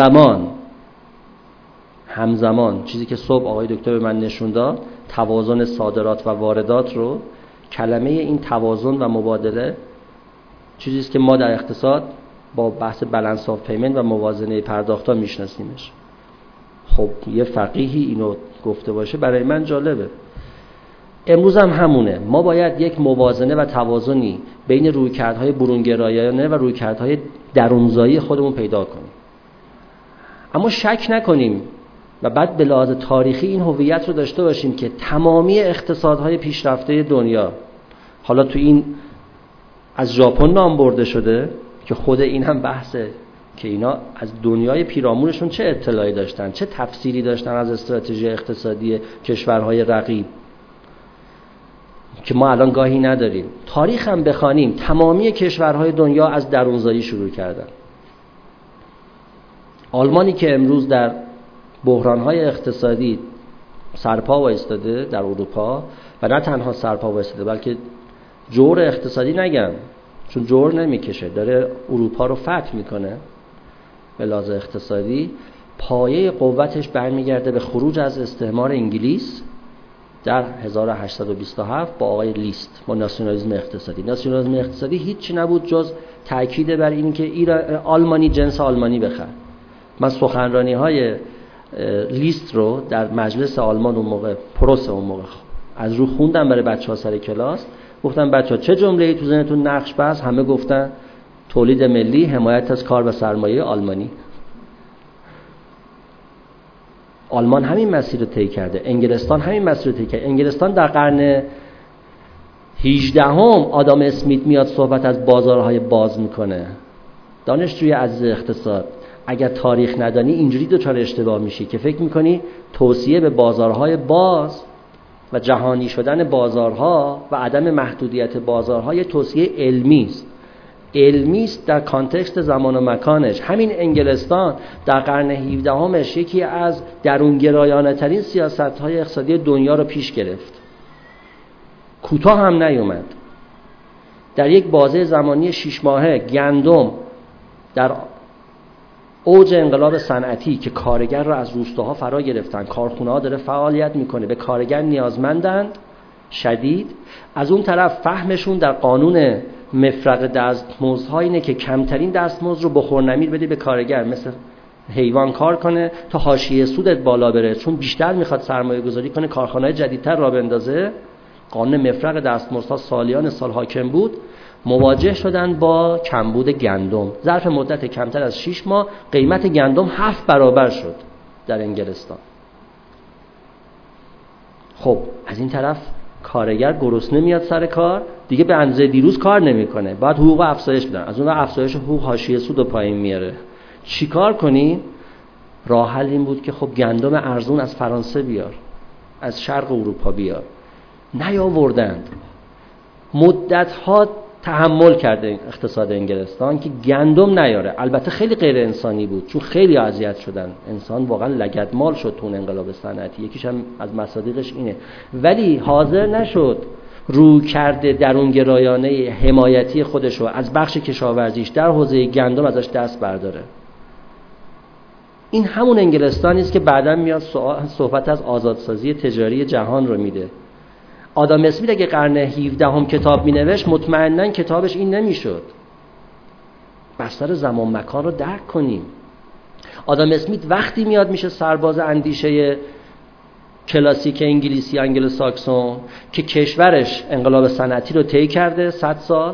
همزمان چیزی که صبح آقای دکتر به من نشون داد، توازن صادرات و واردات رو، کلمه این توازن و مبادله چیزی است که ما در اقتصاد با بحث بالانس آف پیمنت و موازنه پرداخت‌ها میشناسیمش. خب یه فقیهی اینو گفته باشه برای من جالبه. امروز هم همونه. ما باید یک موازنه و توازنی بین رویکردهای برونگرایانه و رویکردهای درونزایی خودمون پیدا کنیم. اما شک نکنیم و بعد به لحاظ تاریخی این هویت رو داشته باشیم که تمامی اقتصادهای پیشرفته دنیا، حالا تو این از ژاپن نام برده شده که خود این هم بحثه که اینا از دنیای پیرامونشون چه اطلاعی داشتن، چه تفسیری داشتن از استراتژی اقتصادی کشورهای رقیب که ما الان گاهی نداریم. تاریخ هم بخوانیم، تمامی کشورهای دنیا از درونزایی شروع کردن. آلمانی که امروز در بحرانهای اقتصادی سرپا وایستاده در اروپا، و نه تنها سرپا وایستاده بلکه جور اقتصادی نگم، چون جور نمیکشه، داره اروپا رو فتح میکنه به لحاظ اقتصادی، پایه قوتش برمیگرده به خروج از استعمار انگلیس در 1827 با آقای لیست، با ناسیونالیسم اقتصادی. ناسیونالیسم اقتصادی هیچی نبود جز تأکید بر این که آلمانی جنس آلمانی بخره. من سخنرانی های لیست رو در مجلس آلمان اون موقع، پروس اون موقع، از رو خوندم برای بچه‌ها سر کلاس. گفتم بچه‌ها چه جمله‌ای تو ذهنتون نقش بست؟ همه گفتن تولید ملی، حمایت از کار و سرمایه آلمانی. آلمان همین مسیر رو طی کرده، انگلستان همین مسیر رو طی کرده. انگلستان در قرن 18 آدام اسمیت میاد صحبت از بازارهای باز میکنه. دانشجوی عزیز اقتصاد، اگر تاریخ ندانی اینجوری دچار اشتباه میشی که فکر میکنی توصیه به بازارهای باز و جهانی شدن بازارها و عدم محدودیت بازارها یه توصیه علمی است. علمی است در کانتکست زمان و مکانش. همین انگلستان در قرن 17 یکی از درونگرایانه ترین سیاست‌های اقتصادی دنیا رو پیش گرفت. کوتاه هم نیومد. در یک بازه زمانی 6 ماهه گندم در اوج انقلاب صنعتی که کارگر رو از روستاها فرا گرفتن، کارخونه‌ها داره فعالیت میکنه، به کارگر نیازمندند شدید. از اون طرف فهمشون در قانون مفرق دستمزدها اینه که کمترین دستمزد رو بخورنمیر بدی به کارگر، مثل حیوان کار کنه تا حاشیه سودت بالا بره، چون بیشتر میخواد سرمایه گذاری کنه، کارخانه‌های جدیدتر را بندازه. قانون مفرق دستمزدها سالیان سال حاکم بود. مواجه شدن با کمبود گندم. ظرف مدت کمتر از 6 ماه قیمت گندم 7 برابر شد در انگلستان. خب از این طرف کارگر گرسنه میاد سر کار، دیگه به اندازه دیروز کار نمیکنه، باید حقوق افزایش بدن. از اون افزایش حقوق حاشیه سود رو پایین میاره. چیکار کنی؟ راه حل این بود که خب گندم ارزون از فرانسه بیار، از شرق اروپا بیار. نیاوردند. مدت‌ها تحمل کرده اقتصاد انگلستان که گندم نیاره. البته خیلی غیر انسانی بود، چون خیلی اذیت شدن. انسان واقعا لگدمال شد تو انقلاب صنعتی. یکیش هم از مصادیقش اینه. ولی حاضر نشد رو کرده درونگرایانه حمایتی خودشو از بخش کشاورزیش در حوزه گندم ازش دست برداره. این همون انگلستانی است که بعداً میاد صحبت از آزادسازی تجاری جهان رو میده. آدام اسمیت اگه قرن 17 کتاب مینوشت مطمئناً کتابش این نمیشد. بستر زمان مکان رو درک کنیم. آدام اسمیت وقتی میاد میشه سرباز اندیشه کلاسیک انگلیسی انگلو ساکسون که کشورش انقلاب صنعتی رو طی کرده 100 سال،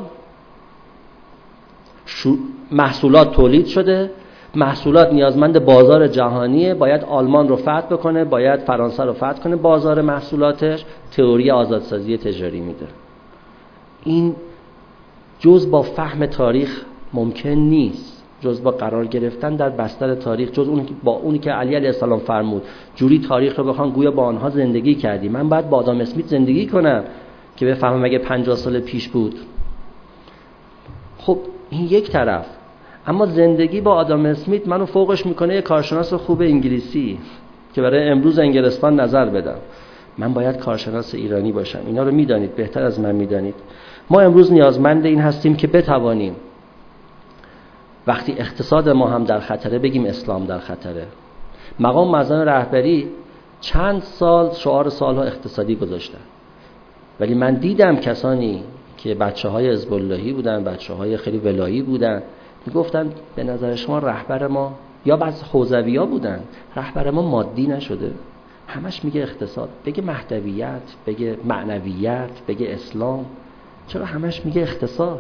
محصولات تولید شده، محصولات نیازمند بازار جهانیه، باید آلمان رو فتح بکنه، باید فرانسه رو فتح کنه بازار محصولاتش. تئوری آزادسازی تجاری میده. این جز با فهم تاریخ ممکن نیست، جز با قرار گرفتن در بستر تاریخ، جز اونی که علی علیه السلام فرمود جوری تاریخ رو بخوان گویا با آنها زندگی کردی. من باید با آدام اسمیت زندگی کنم که بفهمم اگه 50 سال پیش بود. خب این یک طرف. اما زندگی با آدام اسمیت منو فوقش میکنه یه کارشناس خوب انگلیسی که برای امروز انگلستان نظر بدم. من باید کارشناس ایرانی باشم. اینا رو میدانید، بهتر از من میدانید. ما امروز نیازمند این هستیم که بتوانیم وقتی اقتصاد ما هم در خطره بگیم اسلام در خطره. مقام معظم رهبری چند سال شعار سالها اقتصادی گذاشتن، ولی من دیدم کسانی که بچه‌های حزب اللهی بودن، بچه‌های خیلی ولایی بودن، میگفتن به نظر شما رهبر ما، یا بعض حوزوی‌ها بودن، رهبر ما مادی نشده؟ همش میگه اقتصاد، بگه مهدویت، بگه معنویت، بگه اسلام، چرا همش میگه اقتصاد؟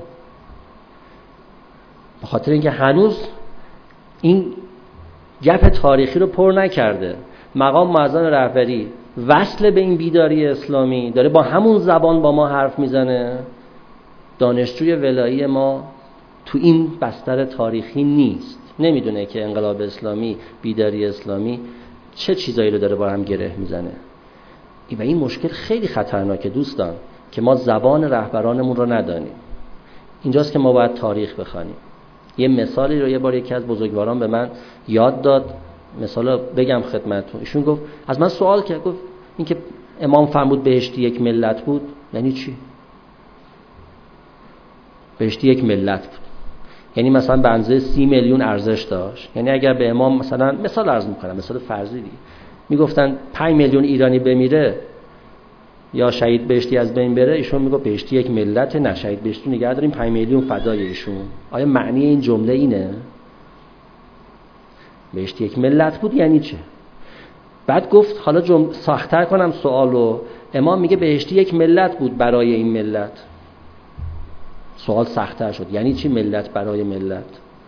به خاطر اینکه هنوز این گپ تاریخی رو پر نکرده. مقام معظم رهبری وصل به این بیداری اسلامی داره، با همون زبان با ما حرف میزنه. دانشجوی ولایی ما تو این بستر تاریخی نیست، نمیدونه که انقلاب اسلامی، بیداری اسلامی چه چیزایی رو داره با هم گره میزنه. و این مشکل خیلی خطرناکه دوستان، که ما زبان رهبرانمون رو ندانیم. اینجاست که ما باید تاریخ بخوانیم. یه مثالی رو یه بار یکی از بزرگواران به من یاد داد، مثلا بگم خدمتتون. ایشون گفت، از من سوال کرد، گفت این که امام فرمود بهشتی یک ملت بود یعنی چی؟ بهشتی یک ملت بود یعنی مثلا به اندازه 30 میلیون ارزش داشت. یعنی اگر به امام مثلا مثال عرض میکنم، مثال فرضی دیگه، میگفتن 5 میلیون ایرانی بمیره یا شهید بهشتی از بین بره، ایشون میگه بهشتی یک ملت، نه شهید بهشتی نگه داریم 5 میلیون فدای ایشون. آیا معنی این جمله اینه؟ بهشتی یک ملت بود یعنی چه؟ بعد گفت حالا سخت‌تر کنم سوالو، امام میگه بهشتی یک ملت بود برای این ملت. سوال سخت‌تر شد. یعنی چی ملت برای ملت؟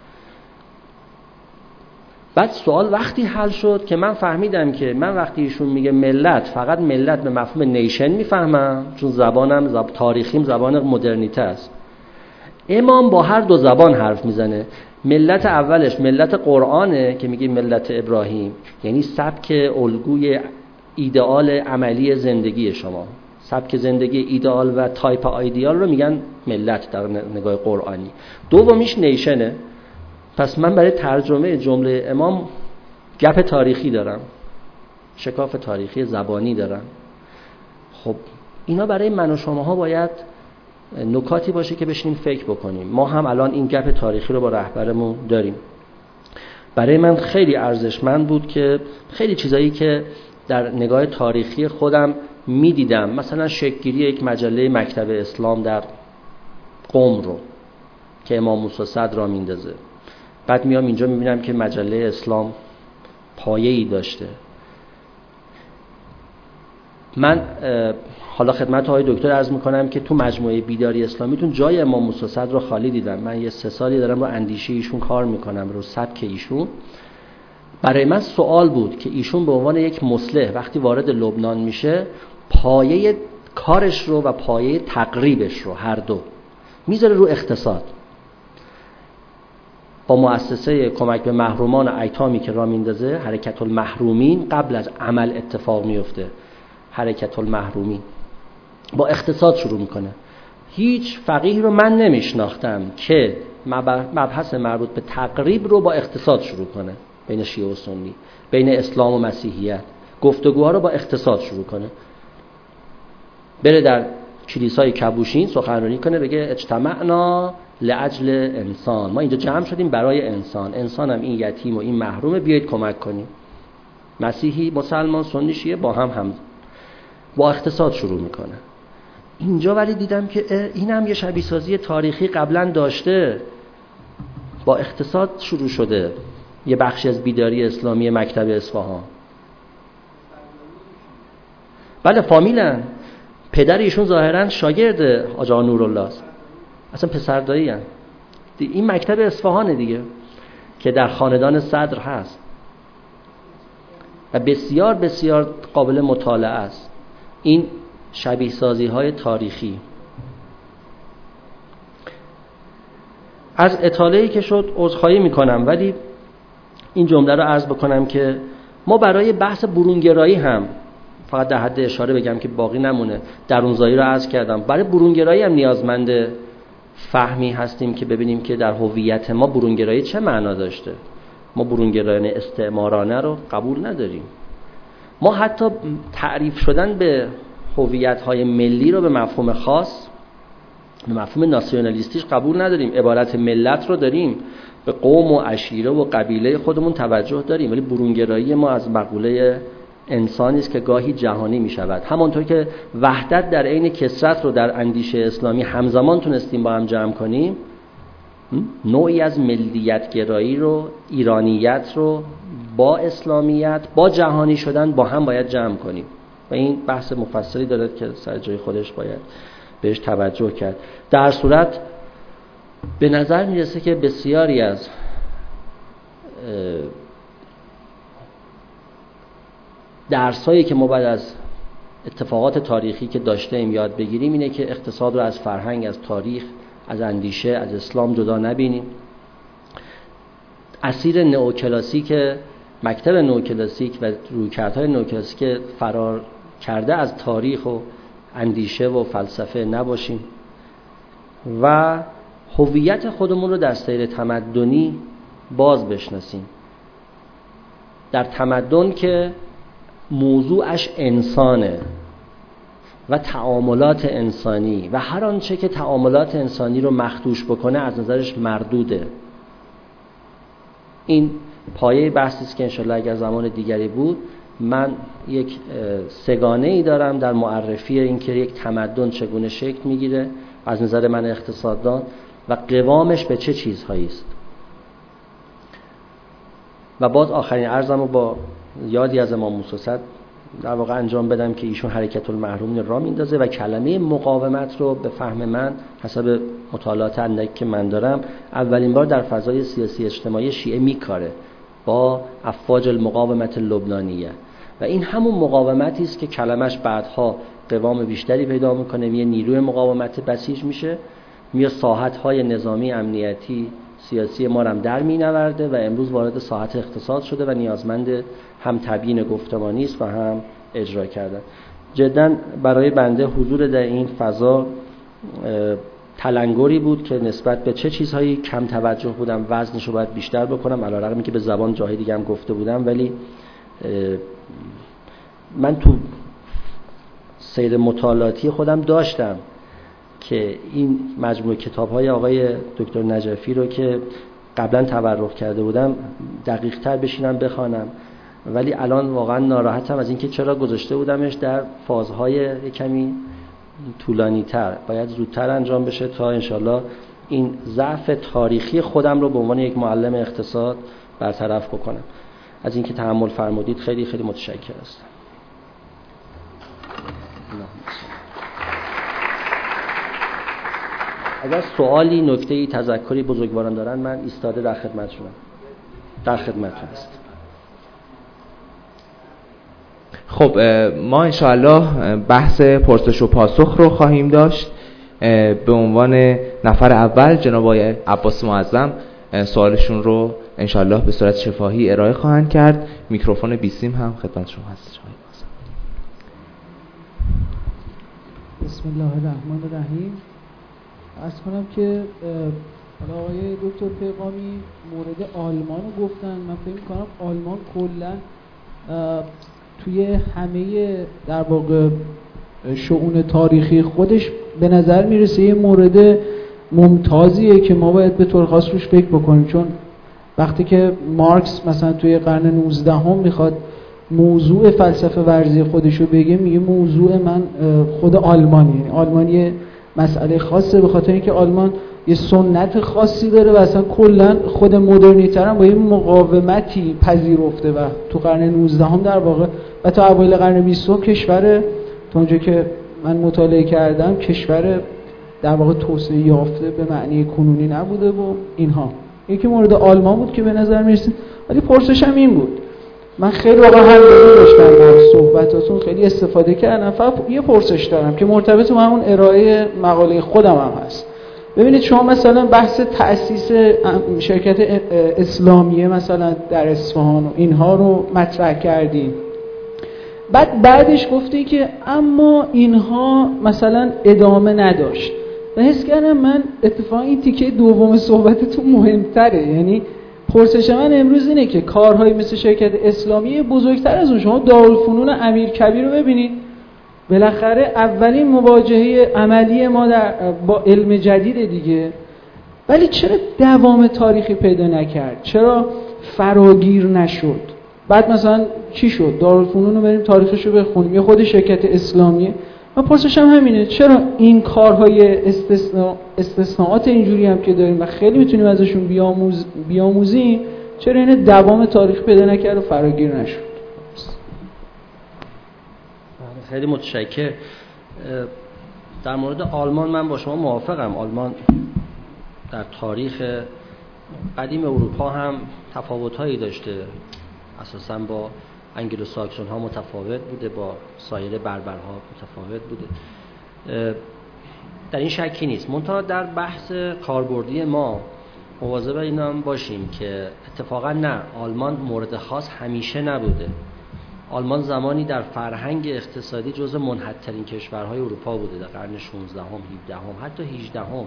بعد سوال وقتی حل شد که من فهمیدم که من وقتی ایشون میگه ملت، فقط ملت به مفهوم نیشن میفهمم، چون زبانم تاریخیم زبان مدرنیته است. امام با هر دو زبان حرف میزنه. ملت اولش ملت قرآنه که میگه ملت ابراهیم، یعنی سبک الگوی ایدئال عملی زندگی شما، سبک زندگی ایدئال و تایپ ایدئال رو میگن ملت در نگاه قرآنی. دومیش نیشنه. پس من برای ترجمه جمله امام گپ تاریخی دارم، شکاف تاریخی زبانی دارم. خب اینا برای من و شماها باید نکاتی باشه که بشینیم فکر بکنیم. ما هم الان این گپ تاریخی رو با رهبرمون داریم. برای من خیلی ارزشمند بود که خیلی چیزایی که در نگاه تاریخی خودم میدیدم، مثلا شکل‌گیری یک مجله مکتب اسلام در قم رو که امام موسی صدر را میندازه، بعد میام اینجا میبینم که مجله اسلام پایه‌ای داشته. من حالا خدمت آقای دکتر عرض میکنم که تو مجموعه بیداری اسلامیتون جای امام موسی صدر رو خالی دیدم. من یه 3 سالی دارم رو اندیشه ایشون کار میکنم، رو سبک ایشون. برای من سوال بود که ایشون به عنوان یک مصلح وقتی وارد لبنان میشه، پایه کارش رو و پایه تقریبش رو هر دو میذاره رو اقتصاد. با مؤسسه کمک به محرومان و ایتامی که را میندازه، حرکت المحرومین، قبل از عمل اتفاق میفته. حرکت المحرومین با اقتصاد شروع میکنه. هیچ فقیهی رو من نمیشناختم که مبحث مربوط به تقریب رو با اقتصاد شروع کنه، بین شیعه و سنی، بین اسلام و مسیحیت. گفتگوها رو با اقتصاد شروع کنه. بره در کلیسای کبوشین سخنرانی کنه، بگه اجتمعنا لاجل انسان، ما اینجا جمع شدیم برای انسان، انسان هم این یتیم و این محرومه، بیایید کمک کنیم. مسیحی، مسلمان، سنی، شیعه با هم با اقتصاد شروع میکنه. اینجا ولی دیدم که این هم یه شبیه سازی تاریخی قبلا داشته، با اقتصاد شروع شده. یه بخشی از بیداری اسلامی مکتب اصفهان. بله فامیلن، پدر ایشون ظاهرا شاگرد آقا نورالله است، اصلا پسردایی هست. این مکتب اصفهانه دیگه که در خاندان صدر هست و بسیار بسیار قابل مطالعه است. این شبیه سازی های تاریخی. از اطاله‌ای که شد عذرخواهی میکنم، ولی این جمله رو عرض بکنم که ما برای بحث برونگرایی هم، فقط در حد اشاره بگم که باقی نمونه، درونزایی رو عرض کردم، برای برونگرایی هم نیازمند فهمی هستیم که ببینیم که در هویت ما برونگرایی چه معنا داشته. ما برونگرایان استعمارانه رو قبول نداریم. ما حتی تعریف شدن به هویت‌های ملی رو به مفهوم خاص، به مفهوم ناسیونالیستیش قبول نداریم. عبارت ملت رو داریم، به قوم و عشیره و قبیله خودمون توجه داریم، ولی برونگرایی ما از مقوله انسانی است که گاهی جهانی می شود. همانطور که وحدت در عین کثرت رو در اندیشه اسلامی همزمان تونستیم با هم جمع کنیم، نوعی از ملیت گرایی رو، ایرانیت رو با اسلامیت، با جهانی شدن با هم باید جمع کنیم و این بحث مفصلی داره که سر جای خودش باید بهش توجه کرد. در صورت به نظر میرسه که بسیاری از درسایی که ما باید از اتفاقات تاریخی که داشته ایم یاد بگیریم اینه که اقتصاد رو از فرهنگ، از تاریخ، از اندیشه، از اسلام جدا نبینیم. اسیر نئوکلاسیک، مکتب نئوکلاسیک و رویکردهای نئوکلاسیک فرار کرده از تاریخ و اندیشه و فلسفه نباشیم و هویت خودمون رو در سیر تمدنی باز بشناسیم. در تمدن که موضوعش انسانه و تعاملات انسانی و هر آنچه که تعاملات انسانی رو مخدوش بکنه از نظرش مردوده. این پایه بحثی است که انشالله اگر زمان دیگری بود من یک سگانه ای دارم در معرفی این که یک تمدن چگونه شکل میگیره از نظر من اقتصاددان و قوامش به چه چیزهایی است. و باز آخرین عرضم رو با یادی از امام موسی صدر در واقع انجام بدم که ایشون حرکت المحرومین را میندازه و کلمه مقاومت رو به فهم من حسب مطالعات اندکی که من دارم اولین بار در فضای سیاسی اجتماعی شیعه میکاره با افواج المقاومت لبنانیه و این همون مقاومتی است که کلمش بعدها قوام بیشتری پیدا میکنه، یه نیروی مقاومت بسیج میشه، میاد ساحت‌های نظامی، امنیتی، سیاسی ما هم در مینورده و امروز وارد ساحت اقتصاد شده و نیازمند هم تبیین گفتمانی است و هم اجرا کردن. جدا برای بنده حضور در این فضا تلنگری بود که نسبت به چه چیزهایی کم توجه بودم، وزنش رو باید بیشتر بکنم، علی رغمی که به زبان جاهای دیگه هم گفته بودم، ولی من تو سیر مطالعاتی خودم داشتم که این مجموعه کتاب‌های آقای دکتر نجفی رو که قبلا تبرک کرده بودم دقیق تر بشینم بخوانم، ولی الان واقعا ناراحتم از اینکه چرا گذاشته بودمش در فازهای کمی طولانی تر. باید زودتر انجام بشه تا انشالله این ضعف تاریخی خودم رو به عنوان یک معلم اقتصاد برطرف بکنم. از اینکه تحمل فرمودید خیلی خیلی متشکر هستم. اگر سوالی، نکته‌ای، تذکری بزرگواران دارن من ایستاده در خدمتشونم. در خدمتتون هستم. خب ما انشاءالله بحث پرسش و پاسخ رو خواهیم داشت. به عنوان نفر اول جناب آقای عباس معظم سوالشون رو انشاءالله به صورت شفاهی ارائه خواهند کرد. میکروفون بیسیم هم خدمت شما هست. بسم الله الرحمن الرحیم. عرض کنم که حالا آقای دکتر پیغامی مورد آلمان رو گفتن. من فکر می‌کنم آلمان کلا توی همه در واقع شؤون تاریخی خودش به نظر میرسه یه مورد ممتازیه که ما باید به طور خاص روش فکر بکنیم، چون وقتی که مارکس مثلا توی قرن 19 هم میخواد موضوع فلسفه ورزی خودشو بگه، میگه موضوع من خود آلمانی، یعنی آلمانی مسئله خاصه، به خاطر اینکه آلمان یه سنت خاصی داره و اصلا کلا خود مدرنیته هم با یه مقاومتی پذیرفته و تو قرن 19 هم در واقع و تا اوایل قرن 20 کشور، تا اونجا که من مطالعه کردم، کشور در واقع توسعه یافته به معنی کنونی نبوده و اینها. یکی مورد آلمان بود که به نظر میرسید. ولی پرسشم این بود، من خیلی واقعا هم داشتم در صحبتاتون خیلی استفاده کردم، فقط یه پرسش دارم که مرتبط با همون ارائه مقاله خودم هم هست. ببینید شما مثلا بحث تأسیس شرکت اسلامیه مثلا در اصفهان و اینها رو مطرح کردین، بعدش گفتی که اما اینها مثلا ادامه نداشت و حس کردم من اتفاقا این تیکه دوم صحبتتون مهمتره. یعنی پرسش من امروز اینه که کارهایی مثل شرکت اسلامی بزرگتر از اون، شما دارالفنون امیرکبیر رو ببینید، بالاخره اولین مواجهه عملی ما با علم جدید دیگه، ولی چرا دوام تاریخی پیدا نکرد؟ چرا فراگیر نشد؟ بعد مثلا چی شد؟ دارالفنون رو بریم تاریخش رو بخونیم، یا خود شرکت اسلامیه. من پرسشم همینه، چرا این کارهای استثناءات اینجوری هم که داریم و خیلی میتونیم ازشون بیاموزیم، چرا این دوام تاریخ پیدا نکرد و فراگیر نشد؟ خیلی متشکر. در مورد آلمان من با شما موافقم. آلمان در تاریخ قدیم اروپا هم تفاوت‌هایی داشته، اساساً با انگلو ساکسون ها متفاوت بوده، با سایر بربرها متفاوت بوده، در این شکی نیست. منتها در بحث کاربردی ما مواظب این هم باشیم که اتفاقا نه، آلمان مورد خاص همیشه نبوده. آلمان زمانی در فرهنگ اقتصادی جزو منحط‌ترین کشورهای اروپا بوده، در قرن 16 هم، 17 هم، حتی 18 هم.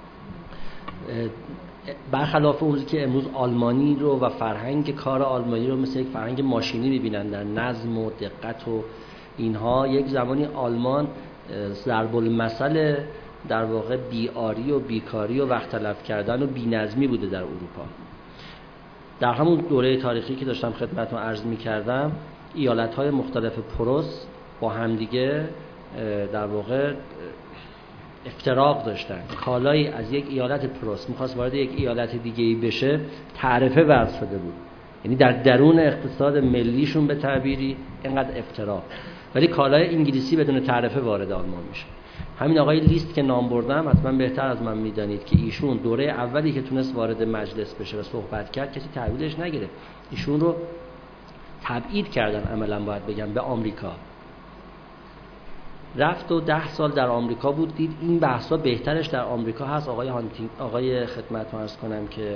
برخلاف اون که امروز آلمانی رو و فرهنگ کار آلمانی رو مثل یک فرهنگ ماشینی می‌بینن در نظم و دقت و اینها، یک زمانی آلمان ضرب المثل در واقع بیاری و بیکاری و وقت تلف کردن و بی‌نظمی بوده در اروپا. در همون دوره تاریخی که داشتم خدمتتون عرض می‌کردم، ایالت‌های مختلف پروس با همدیگه در واقع افتراق داشتن. کالایی از یک ایالت پروس می‌خواست وارد یک ایالت دیگه‌ای بشه، تعرفه وضع شده بود. یعنی در درون اقتصاد ملیشون به تعبیری اینقدر افترا، ولی کالای انگلیسی بدون تعرفه وارد آلمان میشه. همین آقای لیست که نام بردم حتما بهتر از من میدانید که ایشون دوره اولی که تونست وارد مجلس بشه و صحبت کرد کسی تحویلش نگرفت، ایشون رو تبعید کردن عملا باید بگم به آمریکا. رفت و 10 سال در آمریکا بود، دید این بحثا بهترش در آمریکا هست. آقای خدمتتون عرض کنم که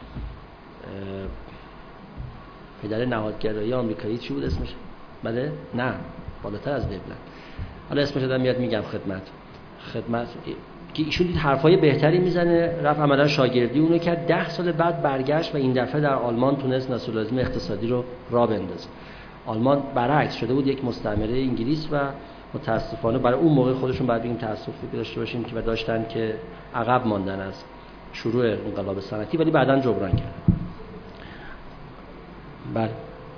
پدر نهادگرایی آمریکایی چی بود اسمش؟ بله؟ نه، بالاتر از وبلند. حالا اسمش دادم میاد میگم خدمت که ایشون دید حرفای بهتری میزنه، رفت عملا شاگردی اونو کرد. 10 سال بعد برگشت و این دفعه در آلمان تونست ناسیونالیسم اقتصادی رو راه بندازه. آلمان برعکس شده بود یک مستعمره انگلیس و متاسفانه برای اون موقع خودشون باید بگیم تأسفی داشته باشیم که داشتن که عقب ماندن از شروع انقلاب صنعتی، ولی بعداً جبران کردن. بله.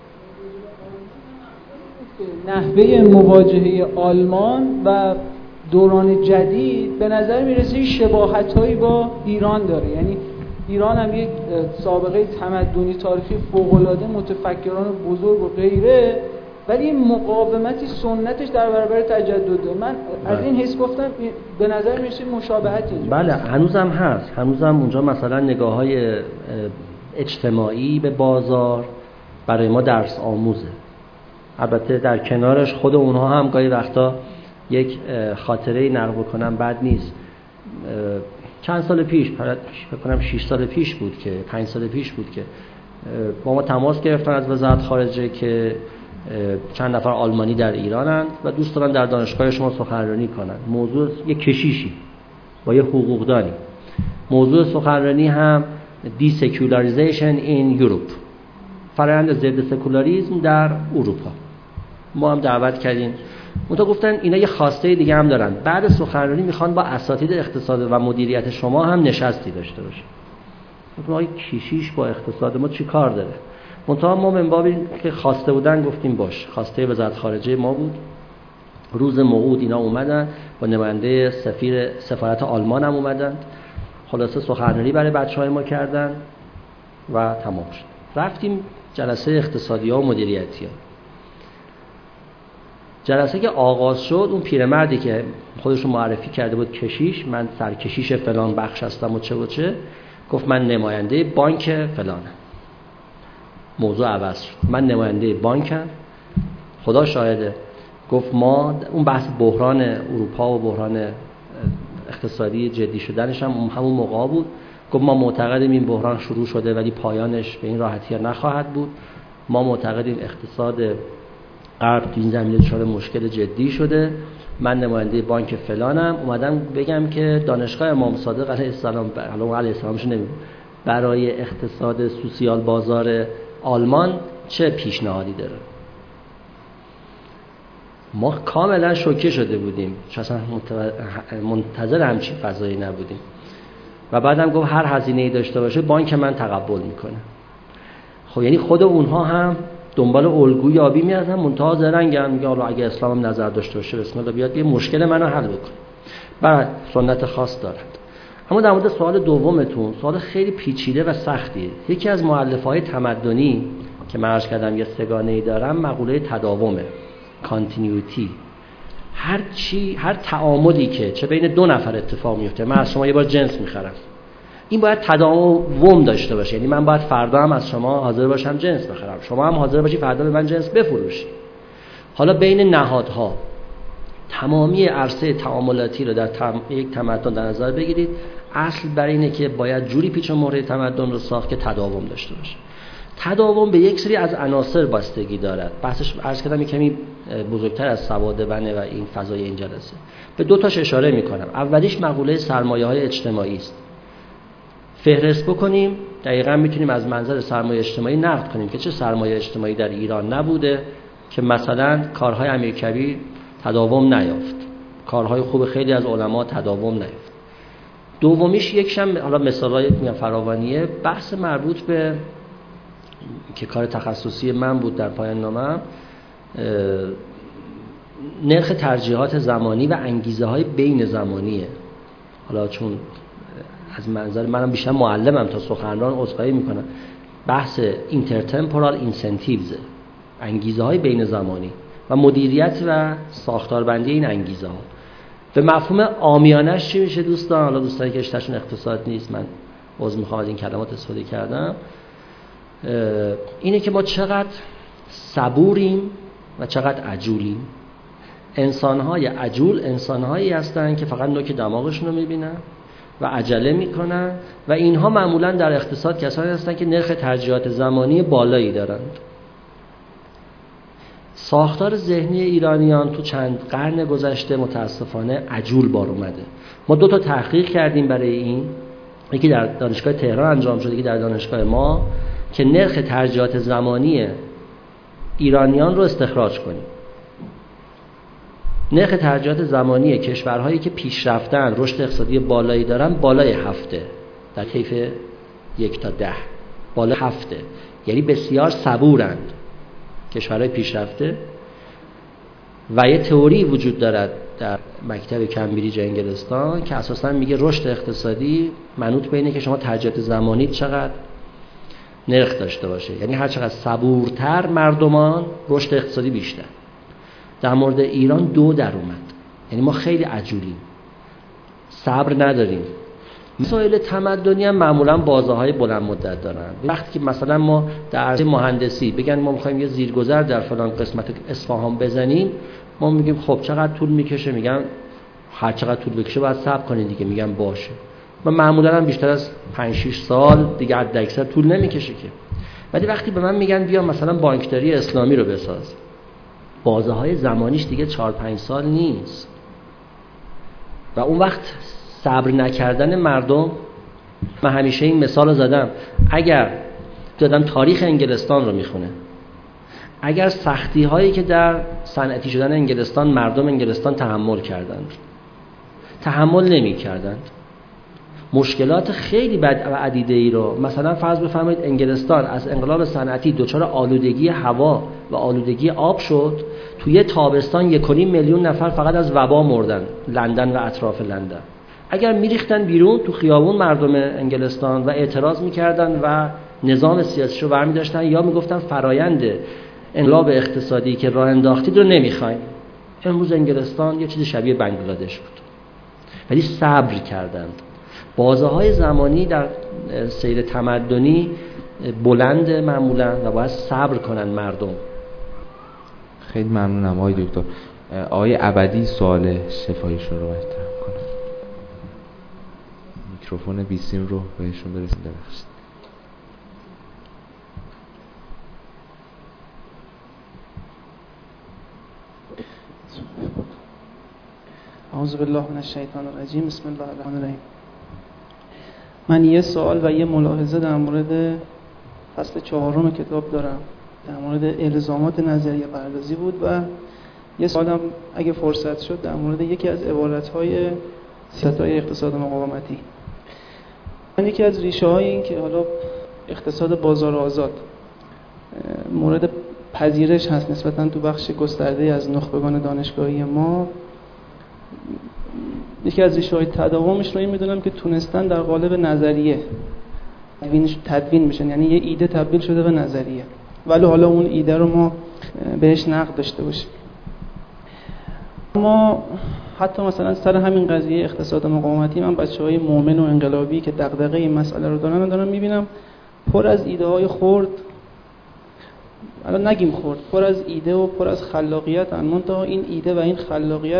نحوه مواجهه آلمان و دوران جدید به نظر میرسه شباهت‌هایی با ایران داره. یعنی ایران هم یک سابقه تمدنی تاریخی فوق‌العاده، متفکران بزرگ و غیره، ولی این مقاومتی سنتش در برابر تجدده. من از این حس گفتم به نظر میرسه مشابهتی. بله هنوزم هست، هنوزم اونجا مثلا نگاه‌های اجتماعی به بازار برای ما درس آموزه. البته در کنارش خود اونها هم گاهی وقتا یک خاطره نقل بکنم بد نیست. چند سال پیش، فکر کنم 6 سال پیش بود که 5 سال پیش بود که با ما تماس گرفتن از وزارت خارجه که چند نفر آلمانی در ایرانند و دوست دارن در دانشگاه شما سخنرانی کنن. موضوع یک کشیشی با یه حقوقدانی. موضوع سخنرانی هم دیسکولاریزیشن این یوروپ، فرآیند ضد سکولاریسم در اروپا. ما هم دعوت کردیم. اونتا گفتن اینا یه خواسته دیگه هم دارن، بعد سخنرانی میخوان با اساتید اقتصاد و مدیریت شما هم نشستی داشته باشه. گفتم آقای کشیش با اقتصاد ما چی کار داره؟ منتها ما من بابی که خواسته بودن گفتیم باش. خواسته وزارت خارجه ما بود. روز موعود اینا اومدن با نماینده سفارت آلمان هم اومدن. خلاصه سخنرانی برای بچهای ما کردن و تمام شد. رفتیم جلسه اقتصادی‌ها و مدیریتی‌ها. جلسه که آغاز شد، اون پیرمردی که خودشو معرفی کرده بود کشیش، من سرکشیش فلان بخش هستم و چه گفت من نماینده بانک فلانم. موضوع عوض شد. من نماینده بانکم، خدا شاهده. گفت ما اون بحث بحران اروپا و بحران اقتصادی جدی شدنش هم همون موقع بود. گفت ما معتقدیم این بحران شروع شده ولی پایانش به این راحتی نخواهد بود. ما معتقدیم اقتصاد غرب تو این زمینه دچار مشکل جدی شده. من نماینده بانک فلانم، اومدم بگم که دانشگاه امام صادق علیه السلام برای اقتصاد سوسیال بازار آلمان چه پیشنهادی داره. ما کاملا شوکه شده بودیم، چون اصلا منتظر همچین فضایی نبودیم. و بعدم گفت هر هزینه‌ای داشته باشه بانک من تقبل میکنه. خب یعنی خود اونها هم دنبال الگوی یابی میادن، منتها زرنگن، میگه حالا اگه اسلام هم نظر داشته باشه بسم الله بیاد یه مشکل منو حل بکنه. بعد سنت خاص دارد. اما در مورد سوال دومتون، سوال خیلی پیچیده و سختیه. یکی از مؤلفه‌های تمدنی که من عرض کردم یه سگانه‌ای دارم، مقوله تداومه، کانتینیوتی. هر تعاملی که چه بین دو نفر اتفاق میفته، من از شما یه بار جنس میخرم، این باید تداوم داشته باشه. یعنی من باید فردا هم از شما حاضر باشم جنس بخرم، شما هم حاضر باشی فردا به من جنس بفروشی. حالا بین نهادها تمامی عرصه تعاملاتی رو در یک تمدن در نظر بگیرید. اصل بر اینه که باید جوری پیچ و مهره تمدن رو ساخت که تداوم داشته باشه. تداوم به یک سری از عناصر بستگی دارد. بحثش عرض کردم کمی بزرگتر از سواد بنه و این فضای این جلسه. به دو تاش اشاره میکنم. اولیش مقوله سرمایه‌های اجتماعی است. فهرست بکنیم دقیقاً میتونیم از منظر سرمایه اجتماعی نقد کنیم که چه سرمایه اجتماعی در ایران نبوده که مثلا کارهای امیرکبیر تداوم نیافت، کارهای خوب خیلی از علما تداوم نیافت. دومیش یکشم حالا مثالای میگم فراوانیه، بحث مربوط به که کار تخصصی من بود در پایان نامم، نرخ ترجیحات زمانی و انگیزه های بین زمانیه. حالا چون از منظر منم بیشتر معلمم تا سخنران عذرخواهی میکنم، بحث اینترتمپورال اینسنتیوز، انگیزه های بین زمانی و مدیریت و ساختاربندی این انگیزه ها. به مفهوم عامیانش چی میشه دوستان؟ حالا دوستانی که رشتهشون اقتصاد نیست، من عذر میخوام از این کلمات استفاده کردم، اینه که ما چقدر صبوریم و چقدر عجولیم. انسان‌های عجول انسان‌هایی هستن که فقط نوک دماغشون رو می‌بینن و عجله می‌کنن و اینها معمولاً در اقتصاد کسانی هستن که نرخ ترجیحات زمانی بالایی دارند. ساختار ذهنی ایرانیان تو چند قرن گذشته متاسفانه عجول بار اومده. ما 2 تا تحقیق کردیم برای این، یکی در دانشگاه تهران انجام شد، یکی در دانشگاه ما، که نرخ ترجیحات زمانی ایرانیان رو استخراج کنیم. نرخ ترجیحات زمانی کشورهایی که پیشرفتن، رشد اقتصادی بالایی دارن، بالای 7 در طیف 1 تا 10، بالای 7، یعنی بسیار صبورند کشورهای پیشرفته. و یه تئوری وجود دارد در مکتب کمبریج انگلستان که اساساً میگه رشد اقتصادی منوط به اینه که شما ترجیحات زمانی چقدر نرخ داشته باشه، یعنی هر چقدر صبورتر مردمان رشد اقتصادی بیشتر. در مورد ایران 2 در اومد، یعنی ما خیلی عجولیم، صبر نداریم. مسائل تمدنی هم معمولا بازه‌های بلند مدت دارن. وقتی که مثلا ما در عرصه مهندسی بگن ما می‌خوایم یه زیرگذر در فلان قسمت اصفهان بزنیم، ما میگیم خب چقدر طول میکشه؟ میگن هر چقدر طول بکشه باید صبر کنید دیگه. میگن باشه. و معمولا هم بیشتر از 5-6 سال دیگه حداکثر طول نمیکشه که. ولی وقتی به من میگن بیا مثلا بانکداری اسلامی رو بساز، بازه‌های زمانیش دیگه 4-5 سال نیست. و اون وقت صبر نکردن مردم، من همیشه این مثال رو زدم، اگر دادم تاریخ انگلستان رو میخونه، اگر سختی هایی که در صنعتی شدن انگلستان مردم انگلستان تحمل کردند، تحمل نمی کردند، مشکلات خیلی بد و عدیده‌ای رو، مثلا فرض بفرمایید انگلستان از انقلاب صنعتی دچار آلودگی هوا و آلودگی آب شد، توی تابستان 1.5 میلیون نفر فقط از وبا مردن لندن و اطراف لندن. اگر میریختن بیرون تو خیابون مردم انگلستان و اعتراض میکردن و نظام سیاسی رو برمی داشتن یا میگفتن فرایند انقلاب اقتصادی که راه انداختید رو نمیخوایم، امروز انگلستان یه چیز شبیه بنگلادش بود. ولی صبر کردند. بازه‌های زمانی در سیر تمدنی بلند معمولا و باید صبر کنن مردم. خیلی ممنونم آقای دکتر. آقای ابدی سوال شفاهیش رو مطرح کنم. میکروفون بیسیم رو بهشون برسید. ببخشید. اعوذ بالله من الشیطان الرجیم. بسم الله الرحمن الرحیم. من یه سوال و یه ملاحظه در مورد فصل 4 کتاب دارم، در مورد الزامات نظریه پردازی بود و یه سوالم اگه فرصت شد در مورد یکی از عبارت‌های سیاست‌های اقتصاد مقاومتی. من یکی از ریشه‌های این که حالا اقتصاد بازار آزاد مورد پذیرش هست نسبتاً تو بخش گسترده از نخبگان دانشگاهی ما، یکی از ریشه‌های تداومش رو این می‌دونم که تونستن در قالب نظریه تدوین میشن، یعنی یه ایده تبدیل شده به نظریه، ولی حالا اون ایده رو ما بهش نقد داشته باشیم. ما حتی مثلا سر همین قضیه اقتصاد مقاومتی، من بچه‌های مؤمن و انقلابی که دغدغه این مسئله رو دارن می‌بینم پر از ایده‌های خرد، الان نگیم خرد، پر از ایده و پر از خلاقیت، منتها این ایده و این خلاقیت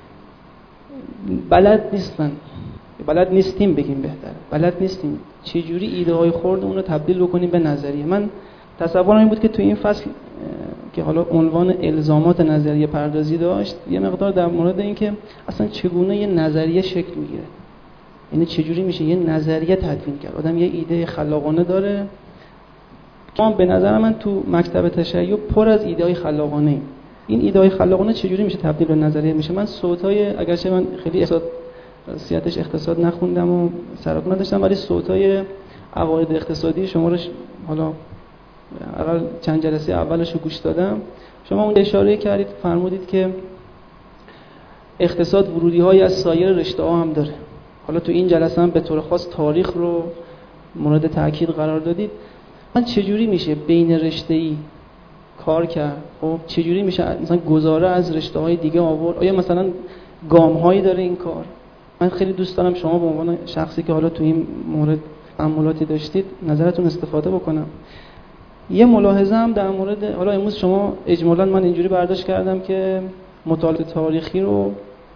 بلد نیستیم بگیم بهتره، بلد نیستیم چجوری ایده های خردمون رو تبدیل بکنیم به نظریه. من تصورم این بود که تو این فصل که حالا عنوان الزامات نظریه پردازی داشت، یه مقدار در مورد این که اصلا چگونه یه نظریه شکل میگیره، یعنی چجوری میشه یه نظریه تدوین کرد. آدم یه ایده خلاقانه داره، ما به نظر من تو مکتب تشیع پر از ایده های خلاقانه ایم. این ایده های خلاقانه چجوری میشه تبدیل به نظریه میشه؟ من صوتای، اگرچه من خیلی اقتصاد نخوندم و سراغ نداشتم، ولی صوتای عقاید اقتصادی شما رو حالا اول چند جلسه اولش رو گوش دادم. شما اون اشاره کردید، فرمودید که اقتصاد ورودی‌هایی از سایر رشته‌ها هم داره. حالا تو این جلسه هم به طور خاص تاریخ رو مورد تاکید قرار دادید. من چجوری میشه بین رشته‌ای کار کرد؟ خب چجوری میشه مثلا گزاره از رشته‌های دیگه آورد؟ آیا مثلا گام‌هایی داره این کار؟ من خیلی دوست دارم شما به عنوان شخصی که حالا تو این مورد تأملاتی داشتید نظرتون استفاده بکنم. یه ملاحظه هم در مورد حالا امروز شما اجمالاً من اینجوری برداشت کردم که مطالعه تاریخی رو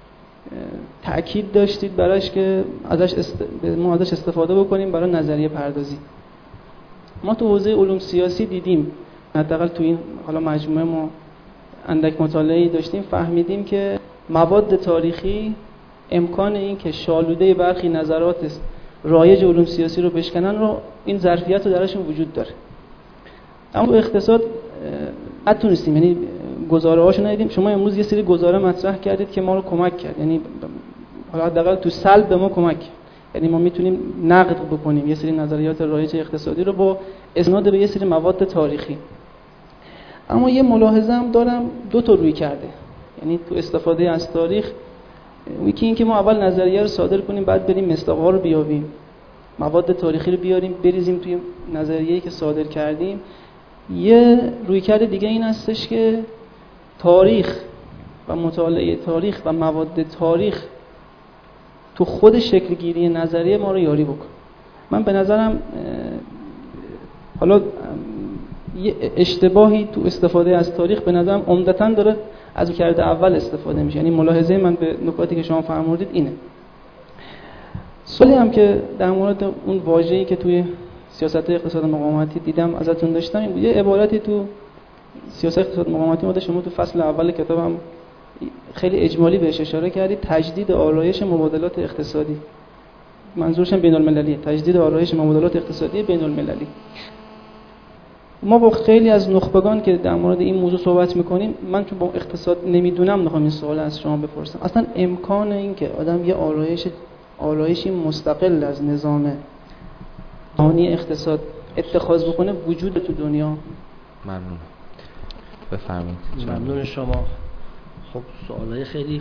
تأکید داشتید براش که ما ازش استفاده بکنیم برای نظریه پردازی. ما تو حوزه علوم سیاسی دیدیم، حداقل تو این حالا مجموعه ما اندک مطالعه‌ای داشتیم، فهمیدیم که مواد تاریخی امکان این که شالوده برخی نظرات رایج علوم سیاسی رو بشکنن رو این ظرفیت رو درشون وجود داره. اما تو اقتصاد نتونستیم، یعنی گزاره هاشو ندیدیم. شما امروز یه سری گزاره مطرح کردید که ما رو کمک کرد، یعنی حالا حداقل تو سلب به ما کمک کرد. یعنی ما میتونیم نقد بکنیم یه سری نظریات رایج اقتصادی رو با اسناد به یه سری مواد تاریخی. اما یه ملاحظه هم دارم، دو تا روی کرده. یعنی تو استفاده از تاریخ، یکی این که ما اول نظریه رو صادر کنیم بعد بریم مصداق‌ها رو بیابیم، مواد تاریخی رو بیاریم بریزیم توی نظریه‌ای که صادر کردیم. یه رویکرد دیگه این هستش که تاریخ و مطالعه تاریخ و مواد تاریخ تو خود شکل گیری نظریه ما رو یاری بکن. من به نظرم حالا یه اشتباهی تو استفاده از تاریخ به نظرم عمدتاً داره از رویکرد اول استفاده میشه. یعنی ملاحظه من به نکاتی که شما فرمودید اینه. سوالی هم که در مورد اون واژه‌ای که توی سیاست اقتصاد مقاومتی دیدم ازتون داشتم، یه عبارتی تو سیاست اقتصاد مقاومتی ما شما تو فصل اول کتابم خیلی اجمالی بهش اشاره کردید، تجدید آرایش مبادلات اقتصادی. منظورشم بین المللیه، تجدید آرایش مبادلات اقتصادی بین المللی. ما با خیلی از نخبگان که در مورد این موضوع صحبت میکنیم، من چون با اقتصاد نمیدونم میخوام این سوال از شما بپرسم. اصلا امکان این که آدم یه آرایشی مستقل از نظام قانونی اقتصاد اتخاذ بکنه وجود تو دنیا؟ ممنون. بفرمایید. ممنون شما. خب سوالای خیلی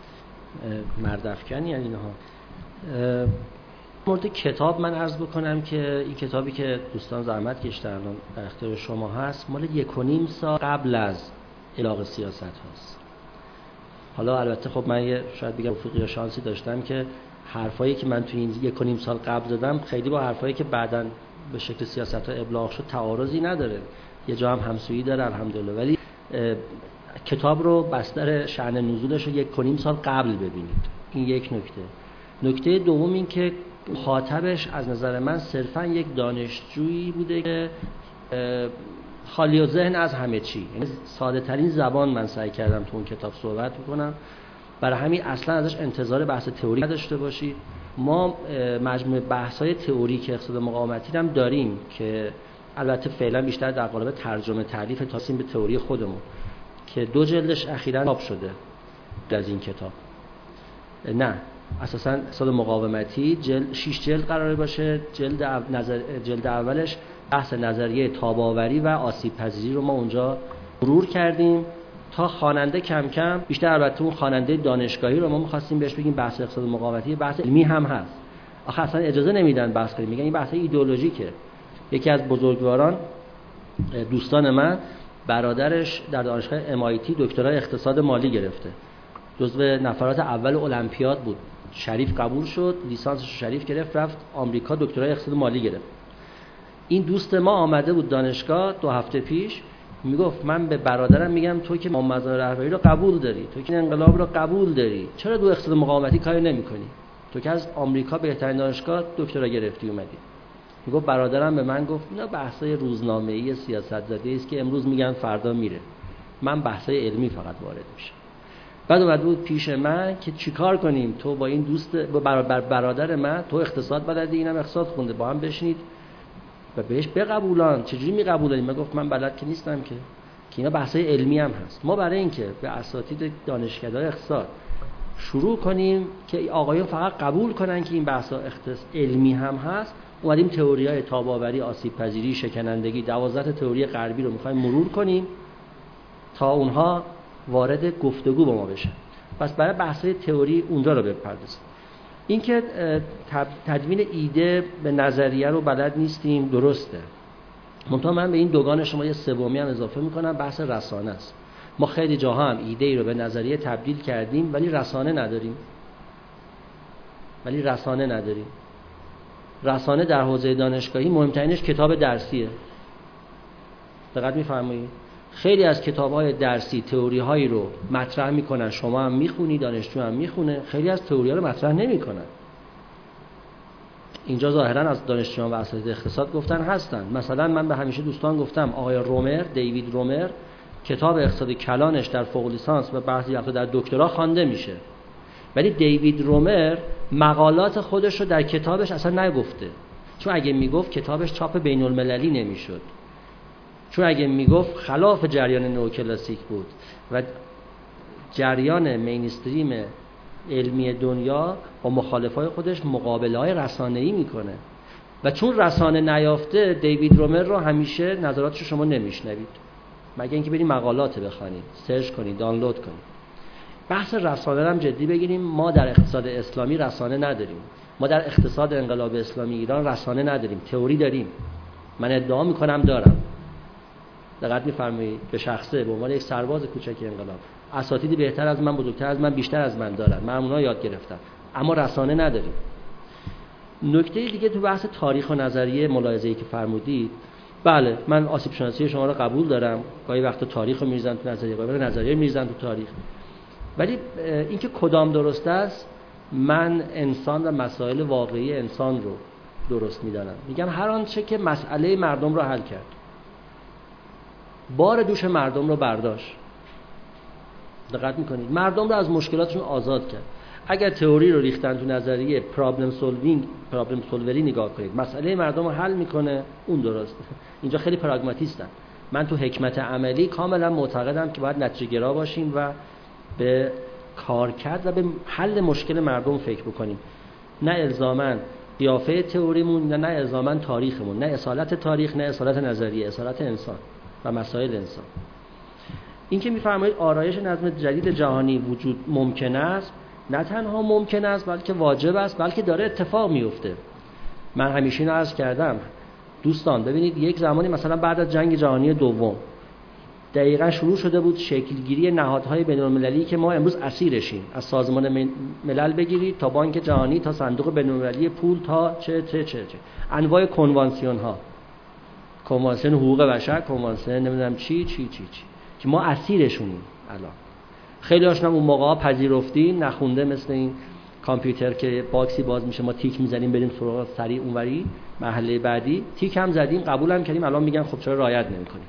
مردافکنی یعنی اینها. مورد کتاب من عرض بکنم که این کتابی که دوستان زحمت کشیدن الان در اختیار شما هست مال 1.5 سال قبل از اطلاق سیاست هست. حالا البته خب من شاید بگم افقی یا شانسی داشتم که حرفایی که من توی این 1.5 سال قبل زدم خیلی با حرفایی که بعداً به شکل سیاست ها ابلاغ شد تعارضی نداره، یه جا هم همسویی داره الحمدلله. ولی کتاب رو بستر شأن نزولش رو 1.5 سال قبل ببینید. این یک نکته. نکته دوم این که مخاطبش از نظر من صرفاً یک دانشجویی بوده که خالی ذهن از همه چی، یعنی ساده ترین زبان من سعی کردم تو اون کتاب صحبت بکنم. برای همین اصلا ازش انتظار بحث تئوری نداشته باشید. ما مجموعه بحث‌های تئوریک اقتصاد مقاومتی هم داریم که البته فعلا بیشتر در قالب ترجمه تالیف تاسیم به تئوری خودمون که 2 جلدش اخیراً چاپ شده از این کتاب. نه اساساً اقتصاد مقاومتی 6 جلد قراره باشه. جلد اولش بحث نظریه تاب‌آوری و آسیب پذیری رو ما اونجا مرور کردیم تا خواننده کم کم بیشتر، البته اون خواننده دانشگاهی رو ما می‌خواستیم بهش بگیم بحث اقتصاد مقاومتی بحث علمی هم هست. آخه اصلا اجازه نمیدن بحث کنیم، میگن این بحث ایدئولوژیکه. یکی از بزرگواران دوستان من برادرش در دانشگاه MIT دکترای اقتصاد مالی گرفته، جزو نفرات اول المپیاد بود، شریف قبول شد، لیسانسش شریف گرفت، رفت آمریکا دکترای اقتصاد مالی گرفت. این دوست ما آمده بود دانشگاه 2 هفته پیش، میگفت من به برادرم میگم تو که محمد رهبری رو قبول داری، تو که انقلاب رو قبول داری، چرا دو اقتصاد مقاومتی کاری نمی‌کنی؟ تو که از آمریکا بهترین دانشگاه دکترا گرفتی اومدی. میگفت برادرم به من گفت اینا بحثای روزنامه‌ای سیاست زده است که امروز میگن فردا میره، من بحثای علمی فقط وارد میشم. بعد اومد بود پیش من که چیکار کنیم، تو با این دوست برادر من، تو اقتصاد بلدی اینم اقتصاد خونده، با هم بشینید و بهش بقبولان. چجوری میقبولن؟ من گفت من بلد که نیستم که اینا بحثای علمی هم هست. ما برای اینکه به اساتید دانشکده‌های اقتصاد شروع کنیم که آقایون فقط قبول کنن که این بحثا علمی هم هست، اومدیم تئوری‌های تاب‌آوری، آسیب پذیری، شکنندگی، 12 تئوری غربی رو می‌خوایم مرور کنیم تا اونها وارد گفتگو با ما بشن. پس برای بحث‌های تئوری اونجا رو بپردازیم. این که تدوین ایده به نظریه رو بلد نیستیم، درسته. منتها من به این دوگان شما یه سومی هم اضافه میکنم، بحث رسانه است. ما خیلی جاها هم ایده ای رو به نظریه تبدیل کردیم ولی رسانه نداریم. رسانه در حوزه دانشگاهی مهمترینش کتاب درسیه. دقت می‌فرمایید؟ خیلی از کتاب‌های درسی تئوری‌هایی رو مطرح می‌کنن، شما هم می‌خونی، دانشجو هم می‌خونه، خیلی از تئوری‌ها رو مطرح نمی‌کنن. اینجا ظاهراً از دانشجویان و اساتید اقتصاد گفتن هستن. مثلا من به همیشه دوستان گفتم آقای دیوید رومر کتاب اقتصاد کلانش در فوق لیسانس و بعضی وقتا در دکترا خوانده میشه، ولی دیوید رومر مقالات خودش رو در کتابش اصلا نگفته، چون اگه میگفت کتابش چاپ بین المللی نمیشد، چون اگه میگفت خلاف جریان نوکلاسیک بود و جریان مینستریم علمی دنیا با مخالفای خودش مقابله‌های رسانه‌ای میکنه و چون رسانه نیافته دیوید رومر رو همیشه نظراتش شما نمیشنوید مگه اینکه برید مقالات بخونید، سرچ کنید، دانلود کنید. بحث رسانه هم جدی بگیریم. ما در اقتصاد اسلامی رسانه نداریم، ما در اقتصاد انقلاب اسلامی ایران رسانه نداریم، تئوری داریم. من ادعا میکنم دارم. دقت می‌فرمایید؟ به شخصه به عنوان یک سرباز کوچک انقلاب اساتیدی بهتر از من، بزرگتر از من، بیشتر از من دارن، من اونها یاد گرفتم، اما رسانه نداریم. نکته دیگه تو بحث تاریخ و نظریه ملاحظه‌ای که فرمودید، بله من آسیب شناسی شما رو قبول دارم، گاهی وقتا تاریخ رو می‌ریزن تو نظریه، گاهی وقتا نظریه می‌ریزن تو تاریخ، ولی اینکه کدام درست است، من انسان و مسائل واقعی انسان رو درست می‌دانم. میگم هر آنچه که مسئله مردم رو حل کرد، بار دوش مردم رو برداشت. دقت میکنید؟ مردم رو از مشکلاتشون آزاد کرد. اگر تئوری رو ریختن تو نظریه پرابلم سولوری نگاه کنید، مسئله مردم رو حل میکنه، اون درسته. اینجا خیلی پراگماتیستن. من تو حکمت عملی کاملا معتقدم که باید نتیجه گرا باشیم و به کارکرد و به حل مشکل مردم فکر بکنیم، نه الزاماً قیافه تئوریمون، نه الزاماً تاریخمون، نه اصالت تاریخ، نه اصالت نظریه، اصالت انسان و مسائل انسان. این که می‌فرمایید آرایش نظم جدید جهانی وجود ممکن است، نه تنها ممکن است بلکه واجب است، بلکه داره اتفاق میفته. من همیشه اینو عرض کردم دوستان، ببینید یک زمانی مثلا بعد از جنگ جهانی دوم دقیقاً شروع شده بود شکلگیری نهادهای بین‌المللی که ما امروز اسیرشیم، از سازمان ملل بگیرید تا بانک جهانی تا صندوق بین‌المللی پول تا چه انواع کنوانسیون ها، کنوانسیون حقوق بشر، کنوانسیون نمیدونم چی که ما اسیرشونیم. الان خیلی هاشون اون موقعا پذیرفتین، نخونده، مثل این کامپیوتر که باکسی باز میشه ما تیک میزنیم بریم سراغ سریع اونوری مرحله بعدی، تیک هم زدیم، قبول هم کردیم، الان میگن خب چرا رعایت نمیکنید.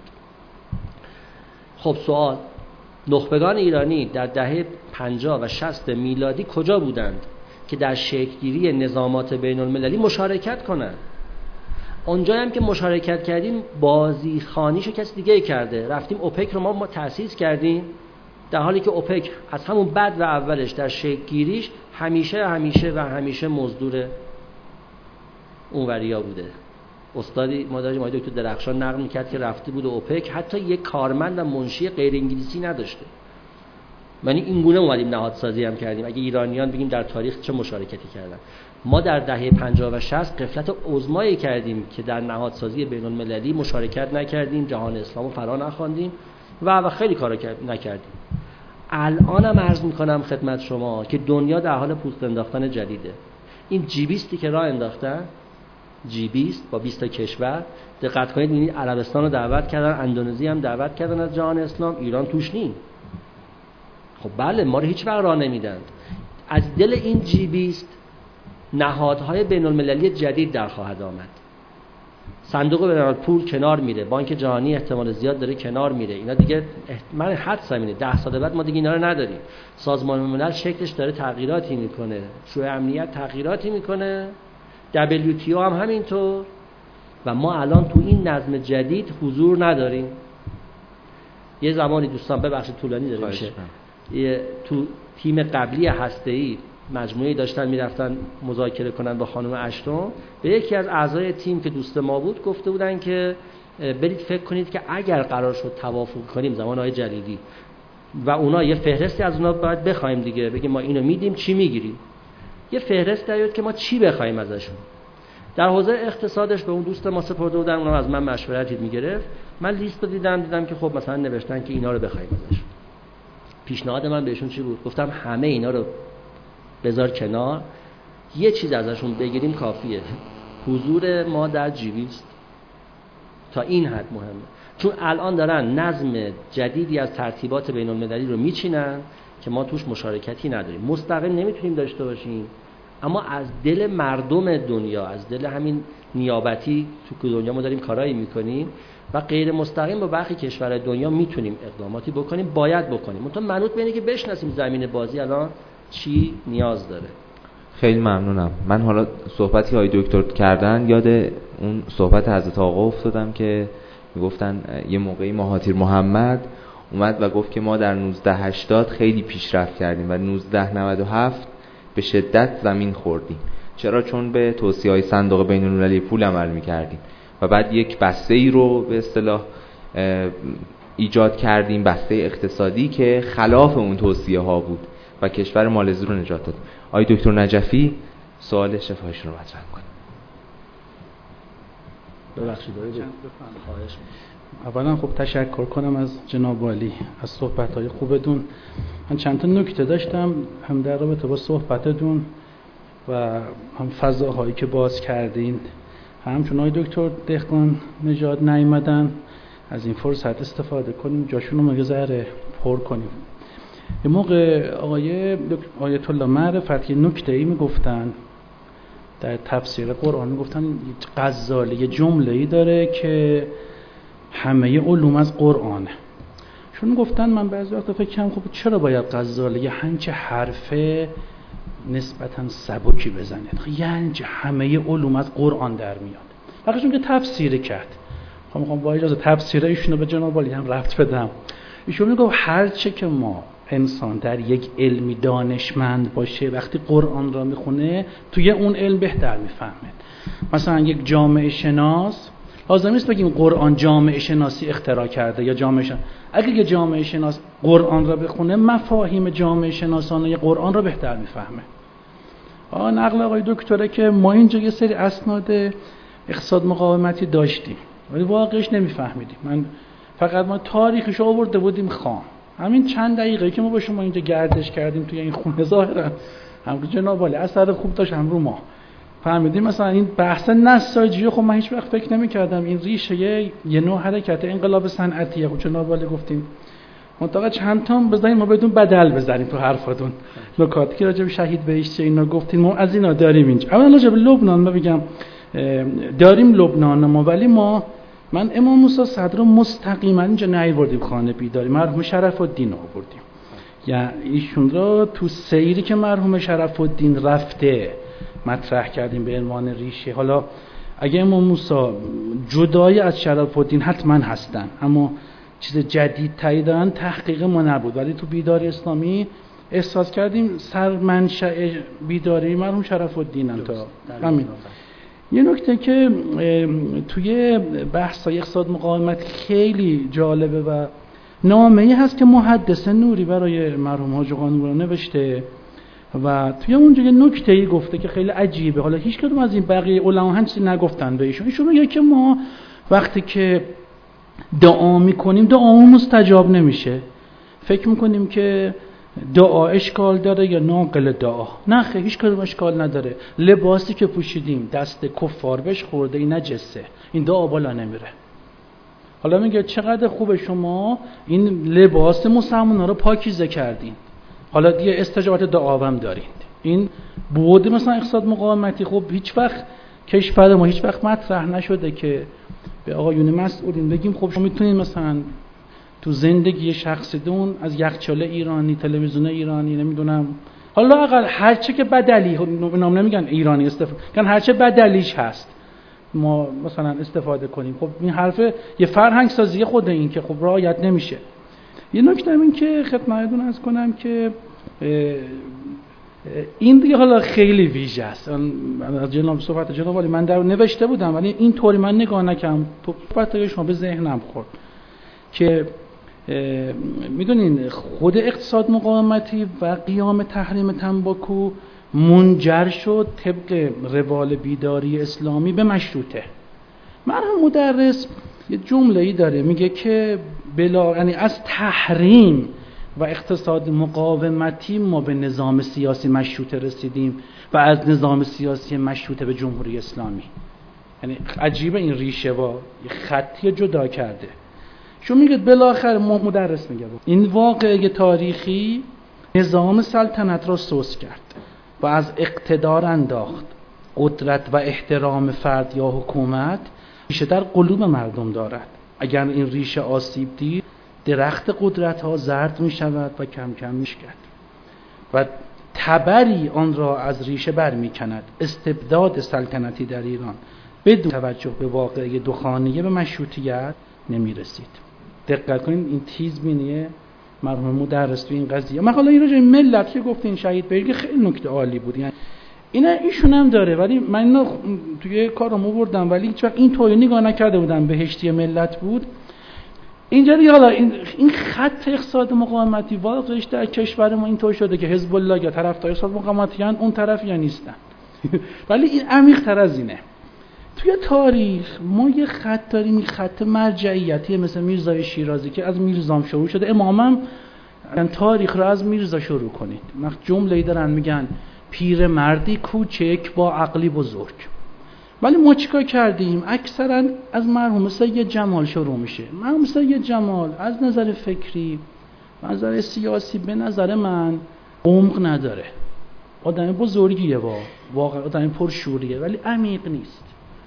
خب سوال، نخبگان ایرانی در دهه 50 و 60 میلادی کجا بودند که در شکلگیری نظامات بین المللی مشارکت کنند؟ اونجا هم که مشارکت کردیم بازی خانیشو کسی دیگه کرده، رفتیم اوپک رو ما تأسیس کردیم، در حالی که اوپک از همون بد و اولش در شکلگیریش همیشه مزدور اونوریا بوده. استادی ما داشتیم، آقای دکتر درخشان نقل میکرد که رفته بود اوپک حتی یک کارمند و منشی غیر انگلیسی نداشته. یعنی این گونه اومدیم نهادسازی هم کردیم. اگه ایرانیان بگیم در تاریخ چه مشارکتی کردن، ما در دهه 50 و 60 غفلت عظمایی کردیم که در نهادسازی بین المللی مشارکت نکردیم، جهان اسلامو فرا نخواندیم و خیلی کارا نکردیم. الانم عرض میکنم خدمت شما که دنیا در حال پوست انداختن جدیده. این جی20 که راه انداختن، جی20 با 20 تا کشور، دقت کنید ببینید عربستان رو دعوت کردن، اندونزی هم دعوت کردن از جهان اسلام، ایران توش نیست. خب بله، ما رو هیچ وقت راه نمیدند. از دل این جی20 نهادهای بین المللی جدید در خواهد آمد. صندوق بین‌الملل پول کنار میره، بانک جهانی احتمال زیاد داره کنار میره. اینا دیگه من حدس اینه 10 سال بعد ما دیگه اینا رو نداریم. سازمان ملل شکلش داره تغییراتی میکنه، شورای امنیت تغییراتی میکنه، WTO هم همینطور، و ما الان تو این نظم جدید حضور نداریم. یه زمانی دوستان ببخشید طولانی داره میشه، تو تیم قبلی هسته‌ای مجموعه‌ای داشتن میرفتن مذاکره کنن با خانم اشتون، به یکی از اعضای تیم که دوست ما بود گفته بودن که برید فکر کنید که اگر قرار شد توافق کنیم زمان آقای جلیلی و اونا یه فهرستی از اونا باید بخوایم دیگه، بگیم ما اینو میدیم چی میگیریم، یه فهرست دارید که ما چی بخوایم ازشون. در حوزه اقتصادش به اون دوست ما سپرده بودن، اونم از من مشورتی میگرفت. من لیست رو دیدم که خب مثلا نوشتن که اینا رو بخوایم ازش. پیشنهاد من بهشون چی بود؟ گفتم همه اینا رو بذار کنار، یه چیز ازشون بگیریم کافیه، حضور ما در جیویست. تا این حد مهمه، چون الان دارن نظم جدیدی از ترتیبات بین المللی رو میچینن که ما توش مشارکتی نداریم، مستقیم نمیتونیم داشته باشیم، اما از دل مردم دنیا، از دل همین نیابتی تو دنیا ما داریم کارایی میکنیم و غیر مستقیم با برخی کشورهای دنیا میتونیم اقداماتی بکنیم، باید بکنیم. منتها منوط به اینه که بشناسیم زمین بازی الان چی نیاز داره. خیلی ممنونم. من حالا صحبتی های دکتر کردن یاد اون صحبت حضرت آقا افتادم که میگفتن یه موقعی مهاتیر محمد اومد و گفت که ما در 1980 خیلی پیشرفت کردیم و 1997 به شدت زمین خوردیم. چرا؟ چون به توصیه‌های صندوق بین‌المللی پول عمل می‌کردیم و بعد یک بسته‌ای رو به اصطلاح ایجاد کردیم، بسته اقتصادی که خلاف اون توصیه‌ها بود و کشور مالزی رو نجات داد. آقای دکتر نجفی سوال شفاهیشون رو مطرح کنید. ببخشید خواهش. اولا خب تشکر کنم از جناب عالی از صحبت‌های خوبتون. من چند تا نکته داشتم هم در رابطه با صحبتتون و هم فضاهایی که باز کردین، همچون آقای دکتر دهقان نژاد نیامدن از این فرصت استفاده کنیم، جاشون رو یه ذره پر کنیم. یه موقع آیت الله معرفت یه نکته‌ای میگفتن در تفسیر قرآن، میگفتن غزالی یه جمله‌ای داره که همه علوم از قرآنه. چون گفتن من بعضی وقتا فکر کنم خب چرا باید غزالی همچه حرفه نسبتاً سبکی بزنه، یعنی همه علوم از قرآن در میاد. فقط چون که تفسیر کرد، میخوام با اجازه تفسیر ایشونو به جناب عالی هم ربط بدم. ایشون میگه هر چه که ما انسان در یک علمی دانشمند باشه وقتی قرآن را میخونه توی اون علم بهتر میفهمه. مثلا یک جامعه شناس لازم نیست بگیم قرآن جامعه شناسی اختراع کرده یا جامعه شناس. اگه یه جامعه شناس قرآن را بخونه مفاهیم جامعه شناسانه قرآن را بهتر میفهمه. نقل آقای دکتره که ما اینجا یه سری اسناد اقتصاد مقاومتی داشتیم ولی واقعش نمیفهمیدیم. من فقط ما تاریخش آورده بودیم خام. همین چند دقیقه که ما با شما اینجا گردش کردیم توی این خونه ظاهرا هم جناب عالی اثر خوب داشت هم رو ما فهمیدیم. مثلا این بحث نساجی خب من هیچ وقت فکر نمی‌کردم این ریشه یه نوع حرکت انقلاب صنعتیه. خب جناب عالی گفتیم منطقه چند تا بزنیم ما بدون بدل بزنیم تو حرفاتون. نکاتی که راجع به شهید بهشتی اینا گفتین ما از اینا داریم اینجا. اولا راجع به لبنان ما بگم داریم لبنان ما، ولی من امام موسی صدر رو مستقیما اینجا نیاوردیم خانه بیداری، مرحوم شرف الدین آوردیم. یعنی ایشون رو تو سیری که مرحوم شرف الدین رفته مطرح کردیم به عنوان ریشه. حالا اگه امام موسی جدای از شرف الدین حتما هستن اما چیز جدید تایی دارن تحقیق ما نبود، ولی تو بیداری اسلامی احساس کردیم سر منشأ بیداری مرحوم شرف الدین تا همین. یه نکته که توی بحث‌های اقتصاد مقاومت خیلی جالبه و نامه‌ای هست که محدث نوری برای مرحوم حاج آقا نورانی نوشته و توی اونجا یه نکته‌ای گفته که خیلی عجیبه. حالا هیچ کدوم از این بقیه علما هم چیزی نگفتن به ایشون میگه که ما وقتی که دعا میکنیم دعامون مستجاب نمیشه، فکر میکنیم که دعا اشکال داره یا ناقل دعا. نه خیلی هیچ کدوم اشکال نداره. لباسی که پوشیدیم دست کفار بهش خورده این نجسه، این دعا بالا نمیره. حالا میگه چقدر خوبه شما این لباس مسلمان‌ها رو پاکیزه کردین، حالا دیگه استجابت دعا هم دارین. این بود مثلا اقتصاد مقاومتی. خب هیچ وقت کشور ما هیچ وقت مطرح نشده که به آقایون مسئولین بگیم خب شما میتونید مثلا تو زندگی شخصیتون از یخچال ایرانی، تلویزیون ایرانی، نمیدونم حالا اقل هرچه که بدلی نام نمیگن ایرانی استفاده کنن، هرچه بدلیش هست ما مثلا استفاده کنیم. خب این حرف یه فرهنگ سازی خود این که خب رعایت نمیشه. یه نکته این که خدمتتون عرض کنم که این دیگه حالا خیلی ویژه است. از جناب صحبت جناب عالی من در نوشته بودم ولی این طوری من نگاه نکردم، صحبت شما به ذهنم خورد که میدونین خود اقتصاد مقاومتی و قیام تحریم تنباکو منجر شد طبق روال بیداری اسلامی به مشروطه. مرحوم مدرس یه جمله‌ای داره میگه که یعنی از تحریم و اقتصاد مقاومتی ما به نظام سیاسی مشروطه رسیدیم و از نظام سیاسی مشروطه به جمهوری اسلامی. یعنی عجیبه این ریشه با خطی جدا کرده. شو میگه بالاخره مدرس میگه این واقعه تاریخی نظام سلطنت را سوس کرد و از اقتدار انداخت. قدرت و احترام فرد یا حکومت ریشه در قلوب مردم دارد. اگر این ریشه آسیب دید درخت قدرت ها زرد می شود و کم کم می شکد و تبری آن را از ریشه بر می کند. استبداد سلطنتی در ایران بدون توجه به واقعه دخانیه به مشروطیت نمی رسید. دقت کنید این تیزبینی مرحوم مدرس تو این قضیه. من حالا این راجع ملت که گفتین شهید بیرگ خیلی نکته عالی بود، یعنی ایشون هم داره، ولی من اینو توی کارم بردم ولی هیچ وقت این طوری نگاه نکرده بودم بهشتی ملت بود. اینجا حالا این خط اقتصاد مقاومتی واقعش در کشور ما اینطور شده که حزب الله یا طرفدار اقتصاد مقاومتی ان اون طرف یا نیستن ولی این عمیق تر از اینه. توی تاریخ ما یه خط داریم، این خط مرجعیتی مثل میرزای شیرازی که از میرزام شروع شده. امامم تاریخ رو از میرزا شروع کنید. جمله‌ای دارن میگن پیر مردی کوچک با عقلی بزرگ. ولی ما چیکار کردیم؟ اکثرا از مرحوم سید جمال شروع میشه. مرحوم سید جمال از نظر فکری، از نظر سیاسی به نظر من عمق نداره. آدم بزرگیه، واقعا آدم پرشوریه ولی عمیق نیست.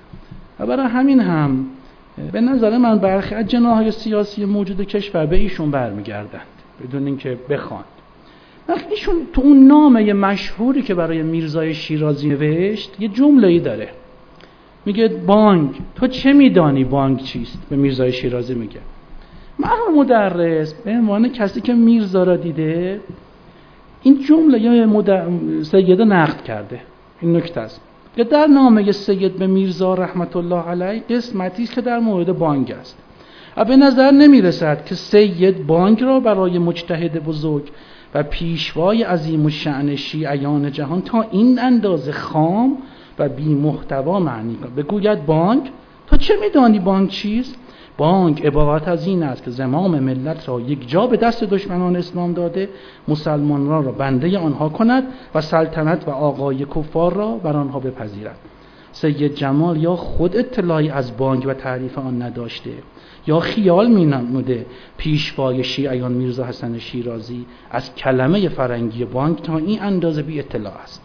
و برای همین هم به نظر من برخی از جناح‌های سیاسی موجود کشور به ایشون برمیگردند بدون اینکه بخوان. ایشون تو اون نامه مشهوری که برای میرزای شیرازی نوشت یه جمله‌ای داره، میگه بانک، تو چه میدانی بانک چیست؟ به میرزای شیرازی میگه. مرحوم مدرس به عنوان کسی که میرزا را دیده این جمله یا سید نقد کرده. این نکته است که در نامه سید به میرزا رحمت الله علیه قسمتی است که در مورد بانک است و به نظر نمیرسد که سید بانک را برای مجتهد بزرگ و پیشوای عظیم الشأن شیعیان جهان تا این اندازه خام و بی محتوا معنی کند. بگوید بانک، تو چه میدانی بانک چیست؟ بانک عبارت از این است که زمام ملت را یک جا به دست دشمنان اسلام داده، مسلمانان را بنده آنها کند و سلطنت و آقای کفار را بر آنها بپذیرد. سید جمال یا خود اطلاعی از بانک و تعریف آن نداشته یا خیال می‌نموده پیشوای شیعیان میرزا حسن شیرازی از کلمه فرنگی بانک تا این اندازه بی اطلاع است.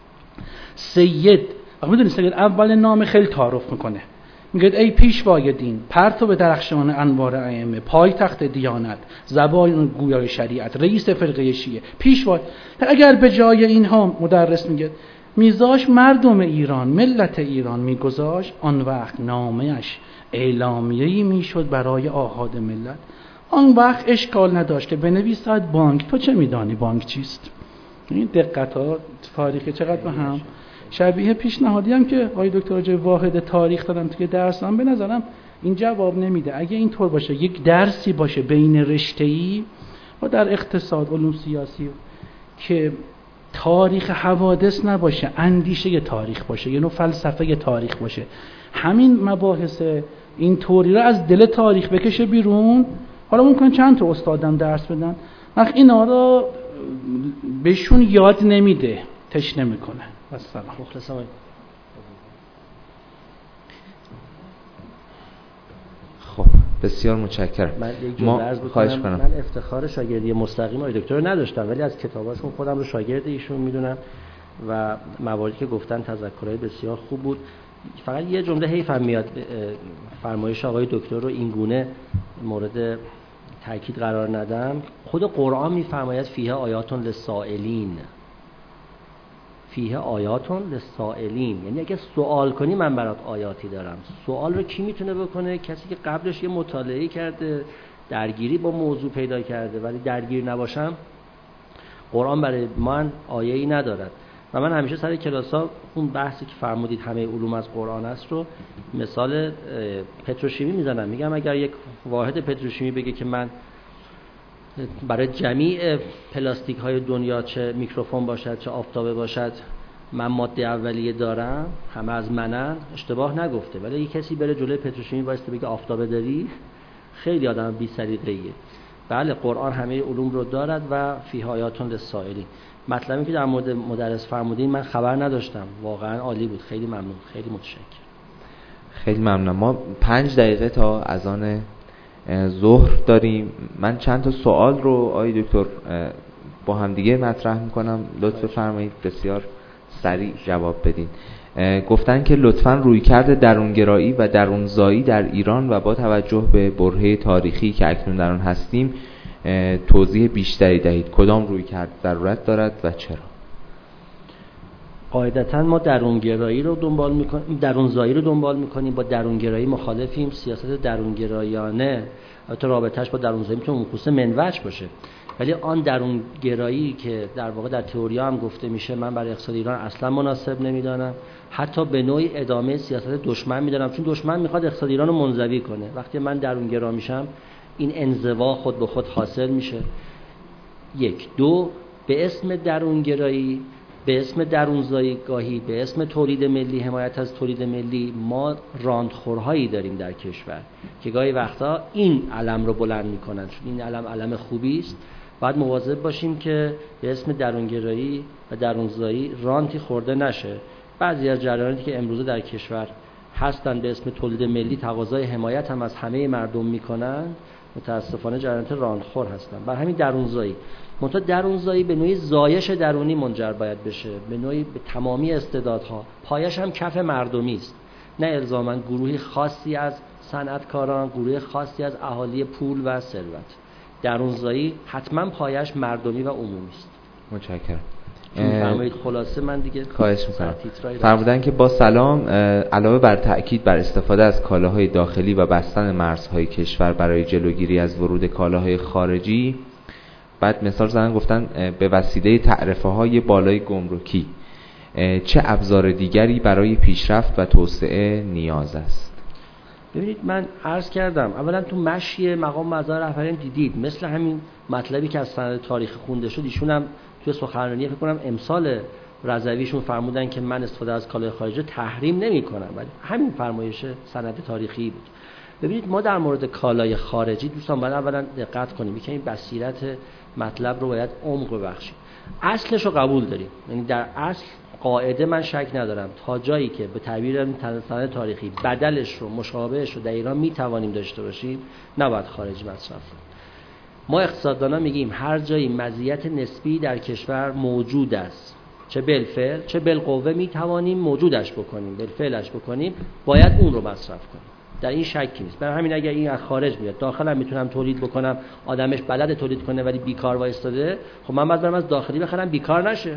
سید میدونید سید اول نام خیلی تعارف میکنه، میگه ای پیشوای دین، پرتو درخشان انوار ائمه، پایتخت دیانت، زبان گویای شریعت، رئیس فرقه شیعه، پیشوای. اگر به جای اینها مدرس میگه میذاش مردم ایران، ملت ایران میگذاشت، آن وقت نامه‌اش اعلامیه‌ای میشد برای آحاد ملت. آن وقت اشکال نداشت که بنویسد بانک، تو چه میدانی بانک چیست؟ این دقت‌ها تاریخی چقدر به هم شبیه پیشنهادی هم که آقای دکتر جای واحد تاریخ دادن توی درس هم به نظرم این جواب نمیده. اگه اینطور باشه یک درسی باشه بین رشته‌ای و در اقتصاد علوم سیاسی که تاریخ حوادث نباشه، اندیشه تاریخ باشه، یه نوع فلسفه تاریخ باشه، همین مباحث این طوری رو از دل تاریخ بکشه بیرون. حالا ممکن چند تا استادم درس بدن، وقت اینا رو بهشون یاد نمیده، تشنه میکنه. السلام. مخلصم. خب بسیار متشکرم. من خواهش کنم. من افتخار شاگردی مستقیم آقای دکتر رو نداشتم ولی از کتاباشون خودم رو شاگرد ایشون میدونم و مواردی که گفتن تذکرهای بسیار خوب بود. فقط یه جمله حیفم میاد فرمایش آقای دکتر رو این گونه مورد تاکید قرار ندم. خود قرآن میفرماید فیه آیاتون للسائلین، فیه آیاتون للسائلین، یعنی اگه سوال کنی من برات آیاتی دارم. سوال رو کی میتونه بکنه؟ کسی که قبلش یه مطالعه کرده، درگیری با موضوع پیدا کرده. ولی درگیر نباشم قرآن برای من آیه‌ای ندارد. و من همیشه سر کلاس‌ها اون بحثی که فرمودید همه علوم از قرآن است رو مثال پتروشیمی میزنم. میگم اگر یک واحد پتروشیمی بگه که من برای جمیع پلاستیک های دنیا، چه میکروفون باشد چه آفتابه باشد، من ماده اولیه دارم، همه از منن، اشتباه نگفته. ولی یه کسی بره جلوی پتروشیمی واسه بگه آفتابه داری، خیلی آدم بی سلیقه‌ایه. بله قرآن همه علوم رو دارد و فیه آیاتون للسائلین. مطلبی که در مورد مدرس فرمودین من خبر نداشتم، واقعا عالی بود، خیلی ممنون، خیلی متشکرم. خیلی ممنونم. ما 5 دقیقه تا اذان ظهر داریم. من چند تا سوال رو آقای دکتر با هم دیگه مطرح میکنم، لطف بفرمایید بسیار سریع جواب بدین. گفتن که لطفاً رویکرد درونگرایی و درونزایی در ایران و با توجه به برهه تاریخی که اکنون در آن هستیم توضیح بیشتری دهید. کدام رویکرد ضرورت دارد و چرا؟ قاعدتاً ما درونگرایی رو دنبال میکنیم، درونزایی رو دنبال میکنیم. با درونگرایی مخالفیم. سیاست درونگرایانه البته رابطه‌اش با درونزایی میتونه منقوص منوج باشه، ولی آن درونگرایی که در واقع در تئوریا هم گفته میشه من برای اقتصاد ایران اصلا مناسب نمیدانم. حتی به نوعی ادامه سیاست دشمن میدانم، چون دشمن میخواد اقتصاد ایران رو منزوی کنه. وقتی من درونگرا میشم این انزوا خود به خود حاصل میشه. 1 2 به اسم درونگرایی، به اسم درونزایی، گاهی به اسم تولید ملی، حمایت از تولید ملی، ما راندخورهایی داریم در کشور که گاهی وقتا این علم رو بلند میکنن، چون این علم خوبی است. باید مواظب باشیم که به اسم درونگرایی و درونزایی رانتی خورده نشه. بعضی از جریاناتی که امروزه در کشور هستن به اسم تولید ملی تقاضای حمایت هم از همه مردم میکنن، متاسفانه جریانات راندخور هستن. بر همین درونزایی، منتها درونزایی به نوعی زایش درونی منجر باید بشه، به نوعی به تمامی استعدادها. پایش هم کف مردمی است، نه الزاماً گروهی خاصی از صنعتکاران، گروه خاصی از اهالی پول و ثروت. درونزایی حتما پایش مردمی و عمومی است. متشکرم. فرمایید خلاصه من دیگه خواهش می‌کنم. فرمودن که با سلام، علاوه بر تأکید بر استفاده از کالاهای داخلی و بستن مرزهای کشور برای جلوگیری از ورود کالاهای خارجی، بعد مثال زدن گفتن به وسیله تعرفه‌های بالای گمرکی چه ابزار دیگری برای پیشرفت و توسعه نیاز است؟ ببینید من عرض کردم اولا تو مشی مقام معظم رهبران دیدید مثل همین مطلبی که از سند تاریخ خونده شد، ایشون هم توی سخنرانی فکر کنم امسال رضویشون فرمودن که من استفاده از کالای خارجی تحریم نمی‌کنم، ولی همین فرمایش سند تاریخی بود. ببینید ما در مورد کالای خارجی دوستان باید اولا دقت کنیم که این بصیرت مطلب رو باید عمق ببخشیم. اصلش رو قبول داریم، یعنی در اصل قاعده من شک ندارم تا جایی که به تعبیر سند تاریخی بدلش رو مشابهش رو در ایران میتوانیم داشته باشیم نباید خارجی مصرف کنیم. ما اقتصاددانا میگیم هر جایی مزیت نسبی در کشور موجود است، چه بالفعل چه بالقوه میتوانیم موجودش بکنیم، بالفعلش بکنیم، باید اون رو مصرف کنیم. در این شکی نیست. برای همین اگر این از خارج میاد داخلم میتونم تولید بکنم، آدمش بلد تولید کنه ولی بیکار وایستاده، خب من باید برم از داخلی بخرم بیکار نشه.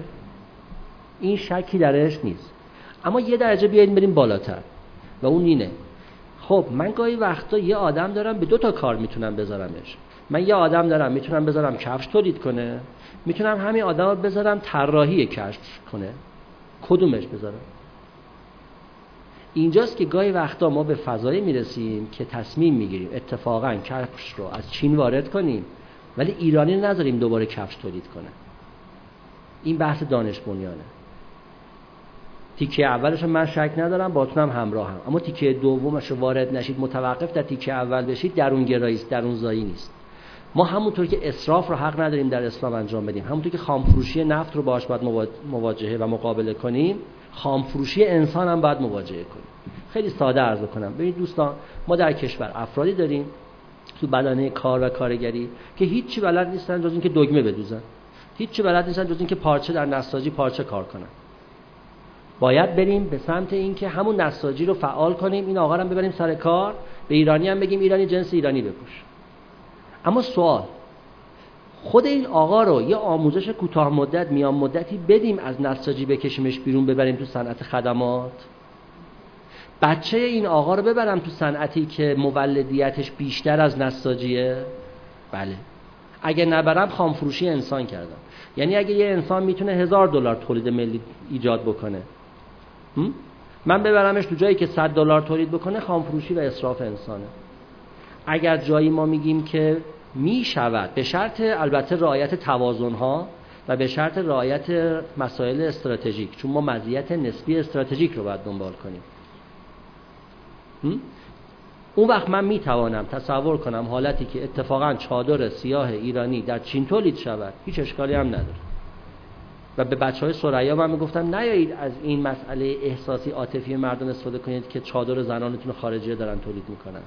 این شکی درش نیست. اما یه درجه بیاین بریم بالاتر و اون اینه، خب من گاهی وقتا یه آدم دارم به 2 تا کار میتونم بذارمش. من یه آدم دارم میتونم بذارم کفش تولید کنه، میتونم همین آدم رو بذارم طراحی کفش کنه. کدومش بذارم؟ اینجاست که گاهی وقتا ما به فضایی میرسیم که تصمیم میگیریم اتفاقا کفش رو از چین وارد کنیم ولی ایرانی نذاریم دوباره کفش تولید کنه. این بحث دانش بنیانه. تیکه اولش من شک ندارم، باهاتونم همراهم، اما تیکه دومش رو وارد نشید، متوقف در تیکه اول بشید، درونگرایی است، درونزایی نیست. ما همونطور که اسراف رو حق نداریم در اسلام انجام بدیم، همونطور که خامفروشی نفت رو باهاش باید مواجهه و مقابله کنیم، خامفروشی انسان هم باید مواجهه کنیم. خیلی ساده عرض کنم. ببینید دوستان، ما در کشور افرادی داریم تو بدنه کار و کارگری که هیچی بلد نیستن جز اینکه دگمه بدوزن، هیچی بلد نیستن جز اینکه پارچه در نساجی پارچه کار کنن. باید بریم به سمت این که همون نساجی رو فعال کنیم، این آقا رو ببریم سر کار، به ایرانی هم بگیم ایرانی جنس ایرانی بپوش. اما سوال، خود این آقا رو یه آموزش کوتاه مدت میان مدتی بدیم از نساجی بکشیمش بیرون ببریم تو صنعت خدمات؟ بچه این آقا رو ببرم تو صنعتی که مولدیتش بیشتر از نساجیه؟ بله. اگه نبرم خامفروشی انسان کردم. یعنی اگه یه انسان میتونه $1000 تولید ملی ایجاد بکنه، من ببرمش تو جایی که $100 تولید بکنه، خامفروشی و اسراف انسانه. اگر جایی ما میگیم که می شود، به شرط البته رعایت توازن‌ها و به شرط رعایت مسائل استراتژیک، چون ما مزیت نسبی استراتژیک رو باید دنبال کنیم. اون وقت من میتوانم تصور کنم حالتی که اتفاقا چادر سیاه ایرانی در چین تولید شود، هیچ اشکالی هم نداره. و به بچهای ثریا من میگفتم نیایید از این مسئله احساسی عاطفی مردم استفاده کنید که چادر زنانتون خارجی‌ها دارن تولید میکنن.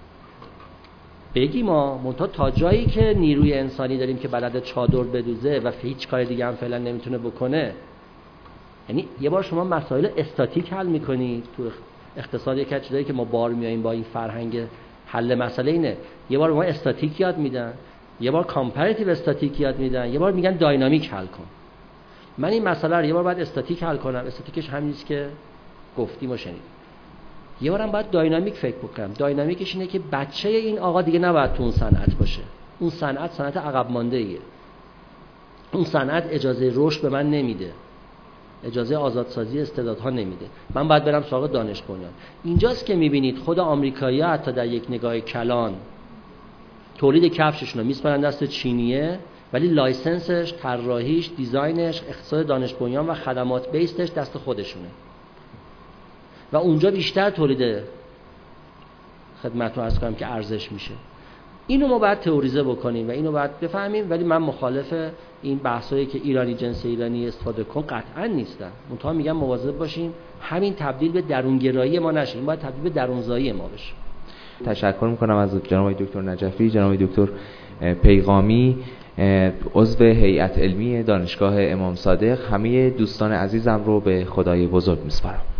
بگیم ما منتها تا جایی که نیروی انسانی داریم که بلد چادر بدوزه و هیچ کار دیگه هم فعلا نمیتونه بکنه، یعنی یه بار شما مسائل استاتیک حل میکنید تو اقتصاد. یک چیزایی که ما بار میاییم با این فرهنگ حل مسئله اینه، یه بار ما استاتیک یاد میدن، یه بار کامپراتیو استاتیک یاد میدن، یه بار میگن داینامیک حل کن. من این مسئله رو یه بار باید استاتیک حل کنم، استاتیکش همینیست که گفتیم و شنیدیم. یه بارم باید داینامیک فکر بکنم. داینامیکش اینه که بچه این آقا دیگه نباید تو اون صنعت باشه. اون صنعت عقب مانده ایه. اون صنعت اجازه رشد به من نمیده، اجازه آزادسازی استعدادها نمیده. من باید برم سراغ دانش بنیان. اینجاست که میبینید خود آمریکایی‌ها حتی در یک نگاه کلان تولید کفششون رو میسپارن دست چینیه، ولی لایسنسش، طراحیش، دیزاینش، اقتصاد دانش بنیان و خدمات بیسش دست خودشونه و اونجا بیشتر تولید خدمتتون عرض کنم که ارزش میشه. اینو ما باید تئوریزه بکنیم و اینو باید بفهمیم. ولی من مخالف این بحثایی که ایرانی جنس ایرانی استفاده کن قطعا نیستم. منتها میگم مواظب باشیم همین تبدیل به درونگرایی ما نشه، این باید تبدیل به درونزایی ما بشه. تشکر میکنم از جناب دکتر نجفی، جناب دکتر پیغامی، عضو هیئت علمی دانشگاه امام صادق. همه دوستان عزیزم رو به خدای بزرگ میسپارم.